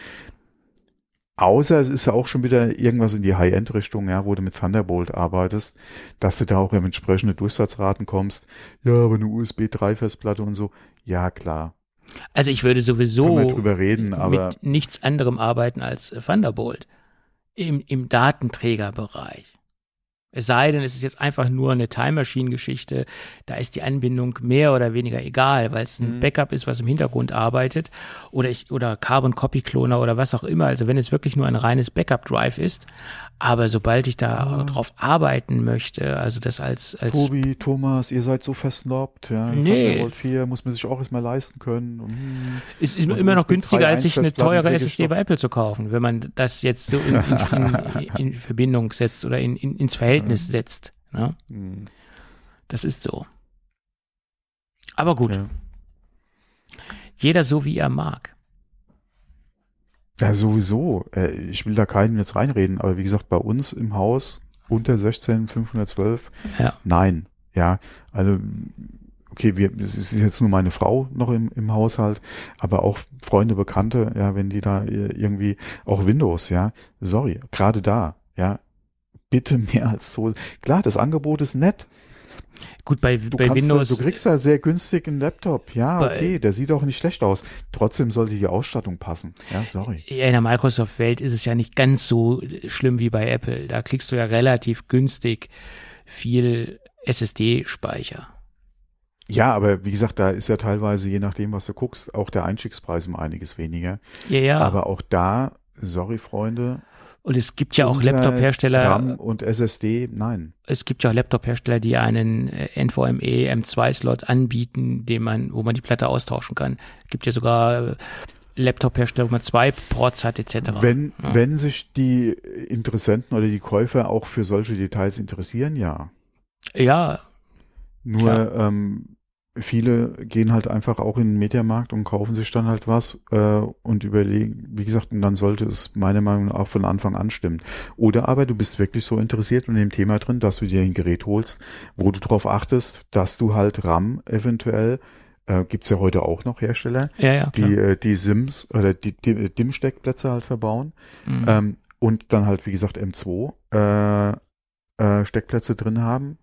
Außer es ist ja auch schon wieder irgendwas in die High-End-Richtung, ja, wo du mit Thunderbolt arbeitest, dass du da auch in entsprechende Durchsatzraten kommst. Ja, aber eine USB 3-Festplatte und so. Ja, klar. Also ich würde sowieso kann man drüber reden, aber mit nichts anderem arbeiten als Thunderbolt im Datenträgerbereich. Es sei denn, es ist jetzt einfach nur eine Time-Machine-Geschichte, da ist die Anbindung mehr oder weniger egal, weil es ein Backup ist, was im Hintergrund arbeitet oder Carbon-Copy-Cloner oder was auch immer, also wenn es wirklich nur ein reines Backup-Drive ist, aber sobald ich da drauf arbeiten möchte, also das als Tobi, Thomas, ihr seid so versnobbt, ja. Nee. Thunderbolt 4 muss man sich auch erstmal leisten können. Ist immer noch günstiger, als sich eine teure SSD bei Apple zu kaufen, wenn man das jetzt so in Verbindung setzt oder ins Verhältnis setzt. Ne? Das ist so. Aber gut. Ja. Jeder so, wie er mag. Ja, sowieso. Ich will da keinen jetzt reinreden, aber wie gesagt, bei uns im Haus unter 16, 512, nein. Ja, also okay, es ist jetzt nur meine Frau noch im Haushalt, aber auch Freunde, Bekannte, ja, wenn die da irgendwie, auch Windows, ja, sorry, gerade da, ja, bitte mehr als so. Klar, das Angebot ist nett. Gut, bei Windows. Du kriegst da sehr günstig einen Laptop. Ja, okay, der sieht auch nicht schlecht aus. Trotzdem sollte die Ausstattung passen. Ja, sorry. In der Microsoft-Welt ist es ja nicht ganz so schlimm wie bei Apple. Da kriegst du ja relativ günstig viel SSD-Speicher. Ja, aber wie gesagt, da ist ja teilweise, je nachdem, was du guckst, auch der Einstiegspreis um einiges weniger. Ja. Aber auch da, sorry, Freunde. Und es gibt ja auch Laptop-Hersteller. RAM und SSD, nein. Es gibt ja auch Laptop-Hersteller, die einen NVMe M2-Slot anbieten, wo man die Platte austauschen kann. Es gibt ja sogar Laptop-Hersteller, wo man 2 Ports hat, etc. Wenn sich die Interessenten oder die Käufer auch für solche Details interessieren, ja. Ja. Nur viele gehen halt einfach auch in den Mediamarkt und kaufen sich dann halt was und überlegen, wie gesagt, und dann sollte es meiner Meinung nach auch von Anfang an stimmen. Oder aber du bist wirklich so interessiert in dem Thema drin, dass du dir ein Gerät holst, wo du darauf achtest, dass du halt RAM eventuell, gibt's ja heute auch noch Hersteller, die SIMs oder die DIMM-Steckplätze halt verbauen und dann halt, wie gesagt, M2 Steckplätze drin haben.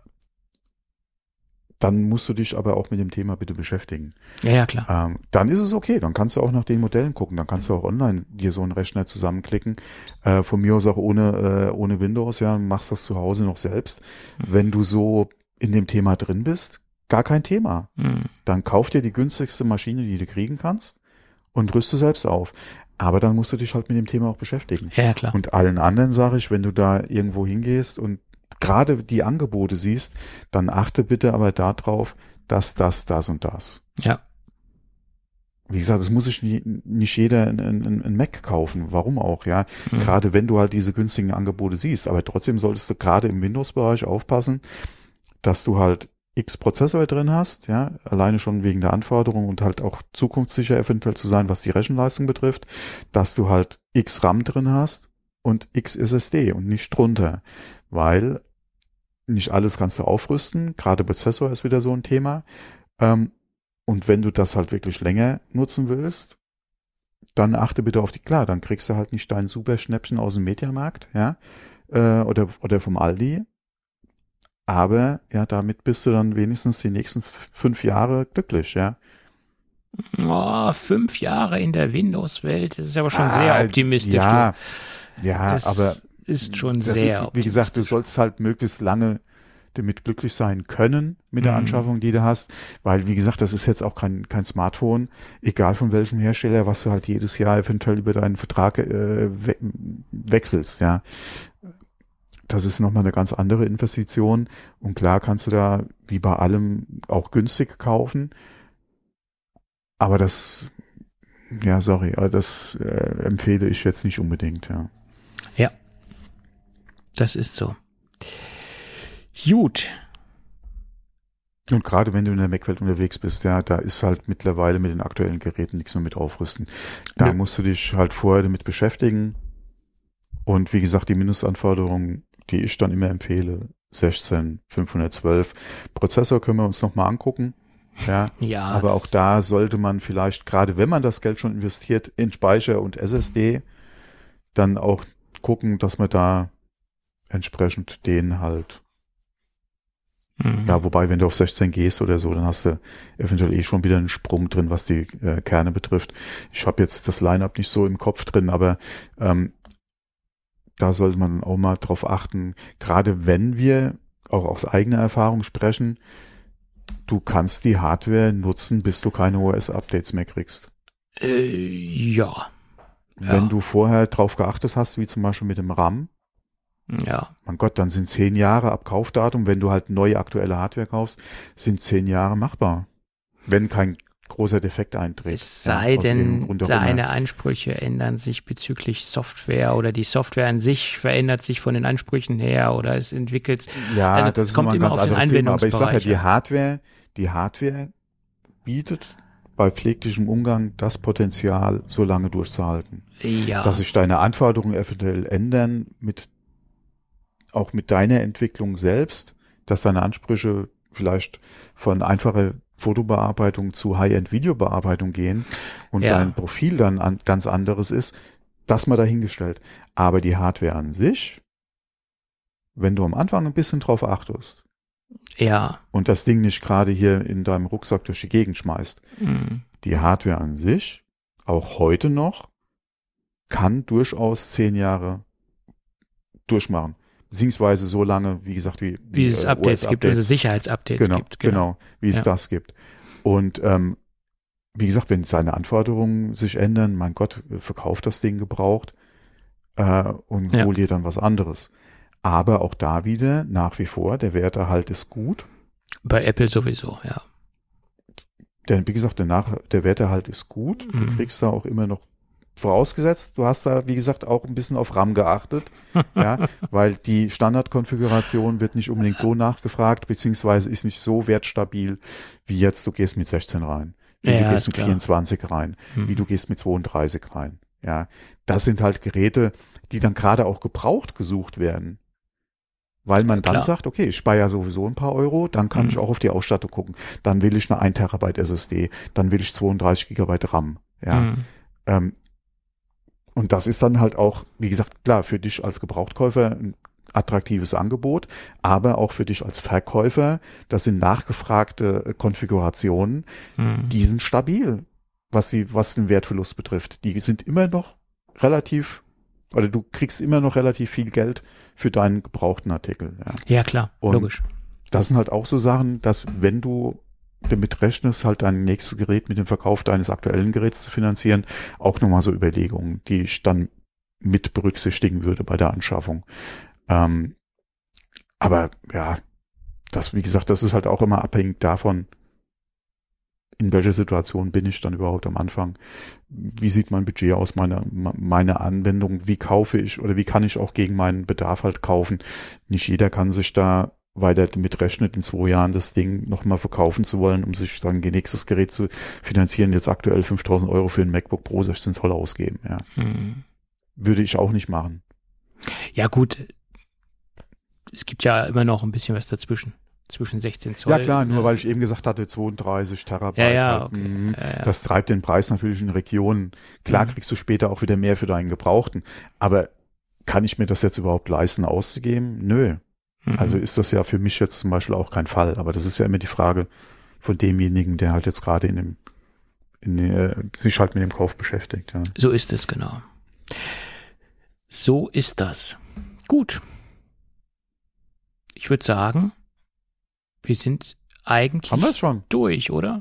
Dann musst du dich aber auch mit dem Thema bitte beschäftigen. Ja, klar. Dann ist es okay, dann kannst du auch nach den Modellen gucken, dann kannst du auch online dir so einen Rechner zusammenklicken, von mir aus auch ohne Windows, ja, machst das zu Hause noch selbst. Wenn du so in dem Thema drin bist, gar kein Thema. Dann kauf dir die günstigste Maschine, die du kriegen kannst und rüste selbst auf. Aber dann musst du dich halt mit dem Thema auch beschäftigen. Ja, klar. Und allen anderen sage ich, wenn du da irgendwo hingehst und gerade die Angebote siehst, dann achte bitte aber darauf, dass das und das. Ja. wie gesagt, es muss sich nicht jeder ein Mac kaufen. Warum auch, ja? Gerade wenn du halt diese günstigen Angebote siehst. Aber trotzdem solltest du gerade im Windows-Bereich aufpassen, dass du halt X Prozessor drin hast, ja, alleine schon wegen der Anforderungen und halt auch zukunftssicher eventuell zu sein, was die Rechenleistung betrifft, dass du halt X RAM drin hast und X SSD und nicht drunter. Weil nicht alles kannst du aufrüsten. Gerade Prozessor ist wieder so ein Thema. Und wenn du das halt wirklich länger nutzen willst, dann achte bitte auf klar, dann kriegst du halt nicht dein super Schnäppchen aus dem Mediamarkt, ja, oder vom Aldi. Aber, ja, damit bist du dann wenigstens die nächsten 5 Jahre glücklich, ja. Oh, 5 Jahre in der Windows-Welt, das ist aber schon sehr optimistisch. Ja, das aber ist schon das sehr ist, wie gesagt, du sollst halt möglichst lange damit glücklich sein können mit der Anschaffung, die du hast, weil, wie gesagt, das ist jetzt auch kein Smartphone, egal von welchem Hersteller, was du halt jedes Jahr eventuell über deinen Vertrag wechselst, ja. Das ist nochmal eine ganz andere Investition und klar kannst du da, wie bei allem, auch günstig kaufen, aber das, ja, sorry, aber das empfehle ich jetzt nicht unbedingt, ja. Ja, das ist so. Gut. Und gerade wenn du in der Mac-Welt unterwegs bist, ja, da ist halt mittlerweile mit den aktuellen Geräten nichts mehr mit aufrüsten. Da musst du dich halt vorher damit beschäftigen. Und wie gesagt, die Mindestanforderungen, die ich dann immer empfehle, 16, 512. Prozessor können wir uns nochmal angucken. Ja, aber auch da sollte man vielleicht, gerade wenn man das Geld schon investiert in Speicher und SSD, dann auch gucken, dass man da entsprechend den halt ja, wobei, wenn du auf 16 gehst oder so, dann hast du eventuell schon wieder einen Sprung drin, was die Kerne betrifft. Ich habe jetzt das Line-Up nicht so im Kopf drin, aber da sollte man auch mal drauf achten, gerade wenn wir auch aus eigener Erfahrung sprechen, du kannst die Hardware nutzen, bis du keine OS-Updates mehr kriegst. Ja. Wenn du vorher drauf geachtet hast, wie zum Beispiel mit dem RAM, ja. Mein Gott, dann sind 10 Jahre ab Kaufdatum, wenn du halt neue aktuelle Hardware kaufst, sind 10 Jahre machbar. Wenn kein großer Defekt eintritt. Es sei denn, deine Ansprüche ändern sich bezüglich Software oder die Software an sich verändert sich von den Ansprüchen her oder es entwickelt. Ja, also das ist kommt immer ein ganz anderes Thema. Aber ich sage ja, die Hardware bietet bei pfleglichem Umgang das Potenzial, so lange durchzuhalten. Ja. Dass sich deine Anforderungen eventuell ändern auch mit deiner Entwicklung selbst, dass deine Ansprüche vielleicht von einfacher Fotobearbeitung zu High-End-Videobearbeitung gehen und dein Profil dann ganz anderes ist, das mal dahingestellt. Aber die Hardware an sich, wenn du am Anfang ein bisschen drauf achtest und das Ding nicht gerade hier in deinem Rucksack durch die Gegend schmeißt, die Hardware an sich, auch heute noch, kann durchaus 10 Jahre durchmachen. Beziehungsweise so lange, wie gesagt, wie es Updates gibt, also Sicherheitsupdates gibt. Genau, wie es das gibt. Und wie gesagt, wenn seine Anforderungen sich ändern, mein Gott, verkauf das Ding gebraucht und hol dir dann was anderes. Aber auch da wieder, nach wie vor, der Werterhalt ist gut. Bei Apple sowieso, ja. Denn wie gesagt, der Werterhalt ist gut. Du kriegst da auch immer noch, vorausgesetzt, du hast da, wie gesagt, auch ein bisschen auf RAM geachtet, ja, weil die Standardkonfiguration wird nicht unbedingt so nachgefragt, beziehungsweise ist nicht so wertstabil, wie jetzt du gehst mit 16 rein, wie du gehst mit 24 rein, wie du gehst mit 32 rein, ja. Das sind halt Geräte, die dann gerade auch gebraucht gesucht werden, weil man dann sagt, okay, ich spare ja sowieso ein paar Euro, dann kann ich auch auf die Ausstattung gucken, dann will ich eine 1 Terabyte SSD, dann will ich 32 Gigabyte RAM, ja. Und das ist dann halt auch, wie gesagt, klar, für dich als Gebrauchtkäufer ein attraktives Angebot, aber auch für dich als Verkäufer, das sind nachgefragte Konfigurationen, die sind stabil, was den Wertverlust betrifft. Die sind immer noch relativ, oder du kriegst immer noch relativ viel Geld für deinen gebrauchten Artikel. Ja klar, und logisch. Das sind halt auch so Sachen, dass wenn du damit rechnest, halt dein nächstes Gerät mit dem Verkauf deines aktuellen Geräts zu finanzieren, auch nochmal so Überlegungen, die ich dann mit berücksichtigen würde bei der Anschaffung. Aber ja, das, wie gesagt, das ist halt auch immer abhängig davon, in welcher Situation bin ich dann überhaupt am Anfang? Wie sieht mein Budget aus, meine Anwendung? Wie kaufe ich oder wie kann ich auch gegen meinen Bedarf halt kaufen? Nicht jeder kann sich da, weil der damit rechnet, in 2 Jahren das Ding nochmal verkaufen zu wollen, um sich sagen, ihr nächstes Gerät zu finanzieren, jetzt aktuell 5.000 € für ein MacBook Pro 16 Zoll ausgeben. Ja. Würde ich auch nicht machen. Ja gut, es gibt ja immer noch ein bisschen was dazwischen. Zwischen 16 Zoll. Ja klar, nur weil ich eben gesagt hatte, 32 Terabyte. Ja, halt, okay. Das treibt den Preis natürlich in Regionen. Klar kriegst du später auch wieder mehr für deinen Gebrauchten. Aber kann ich mir das jetzt überhaupt leisten, auszugeben? Nö. Also ist das ja für mich jetzt zum Beispiel auch kein Fall. Aber das ist ja immer die Frage von demjenigen, der halt jetzt gerade sich halt mit dem Kauf beschäftigt. Ja. So ist es, genau. So ist das. Gut. Ich würde sagen, wir sind eigentlich Haben wir es schon? durch, oder?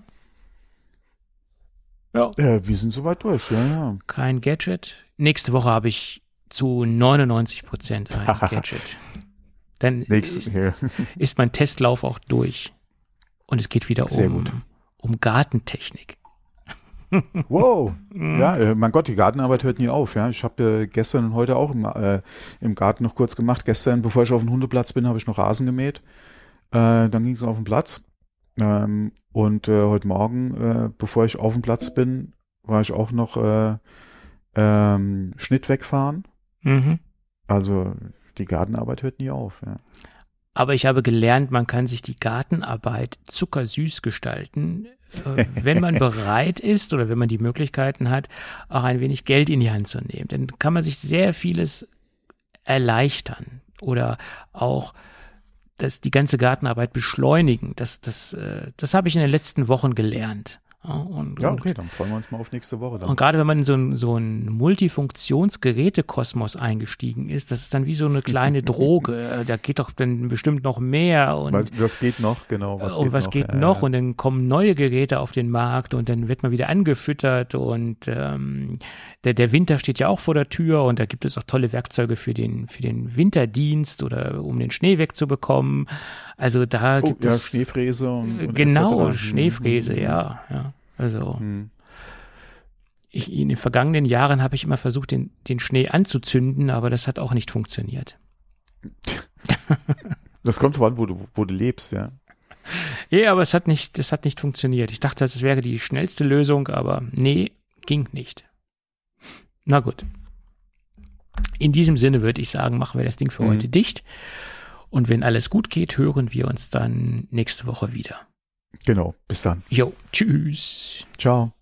Ja. Wir sind soweit durch, ja. Kein Gadget. Nächste Woche habe ich zu 99% ein Gadget. Dann ist mein Testlauf auch durch. Und es geht wieder um Gartentechnik. Wow. Ja, mein Gott, die Gartenarbeit hört nie auf. Ja, ich habe gestern und heute auch im Garten noch kurz gemacht. Gestern, bevor ich auf dem Hundeplatz bin, habe ich noch Rasen gemäht. Dann ging es auf den Platz. Und heute Morgen, bevor ich auf dem Platz bin, war ich auch noch Schnitt wegfahren. Also die Gartenarbeit hört nie auf. Ja. Aber ich habe gelernt, man kann sich die Gartenarbeit zuckersüß gestalten, wenn man bereit ist oder wenn man die Möglichkeiten hat, auch ein wenig Geld in die Hand zu nehmen. Dann kann man sich sehr vieles erleichtern oder auch die ganze Gartenarbeit beschleunigen. Das habe ich in den letzten Wochen gelernt. Ja, okay, dann freuen wir uns mal auf nächste Woche. Dann. Und gerade wenn man in so einen Multifunktionsgerätekosmos eingestiegen ist, das ist dann wie so eine kleine Droge. Da geht doch dann bestimmt noch mehr. Und was geht noch, genau. Was geht noch? Und dann kommen neue Geräte auf den Markt und dann wird man wieder angefüttert und der Winter steht ja auch vor der Tür und da gibt es auch tolle Werkzeuge für den Winterdienst oder um den Schnee wegzubekommen. Also da gibt es Schneefräse und genau, etc. Schneefräse, ja. Also in den vergangenen Jahren habe ich immer versucht, den Schnee anzuzünden, aber das hat auch nicht funktioniert. Das kommt voran, wo du lebst, ja. Ja, aber das hat nicht funktioniert. Ich dachte, das wäre die schnellste Lösung, aber nee, ging nicht. Na gut. In diesem Sinne würde ich sagen, machen wir das Ding für heute dicht. Und wenn alles gut geht, hören wir uns dann nächste Woche wieder. Genau, bis dann. Jo, tschüss. Ciao.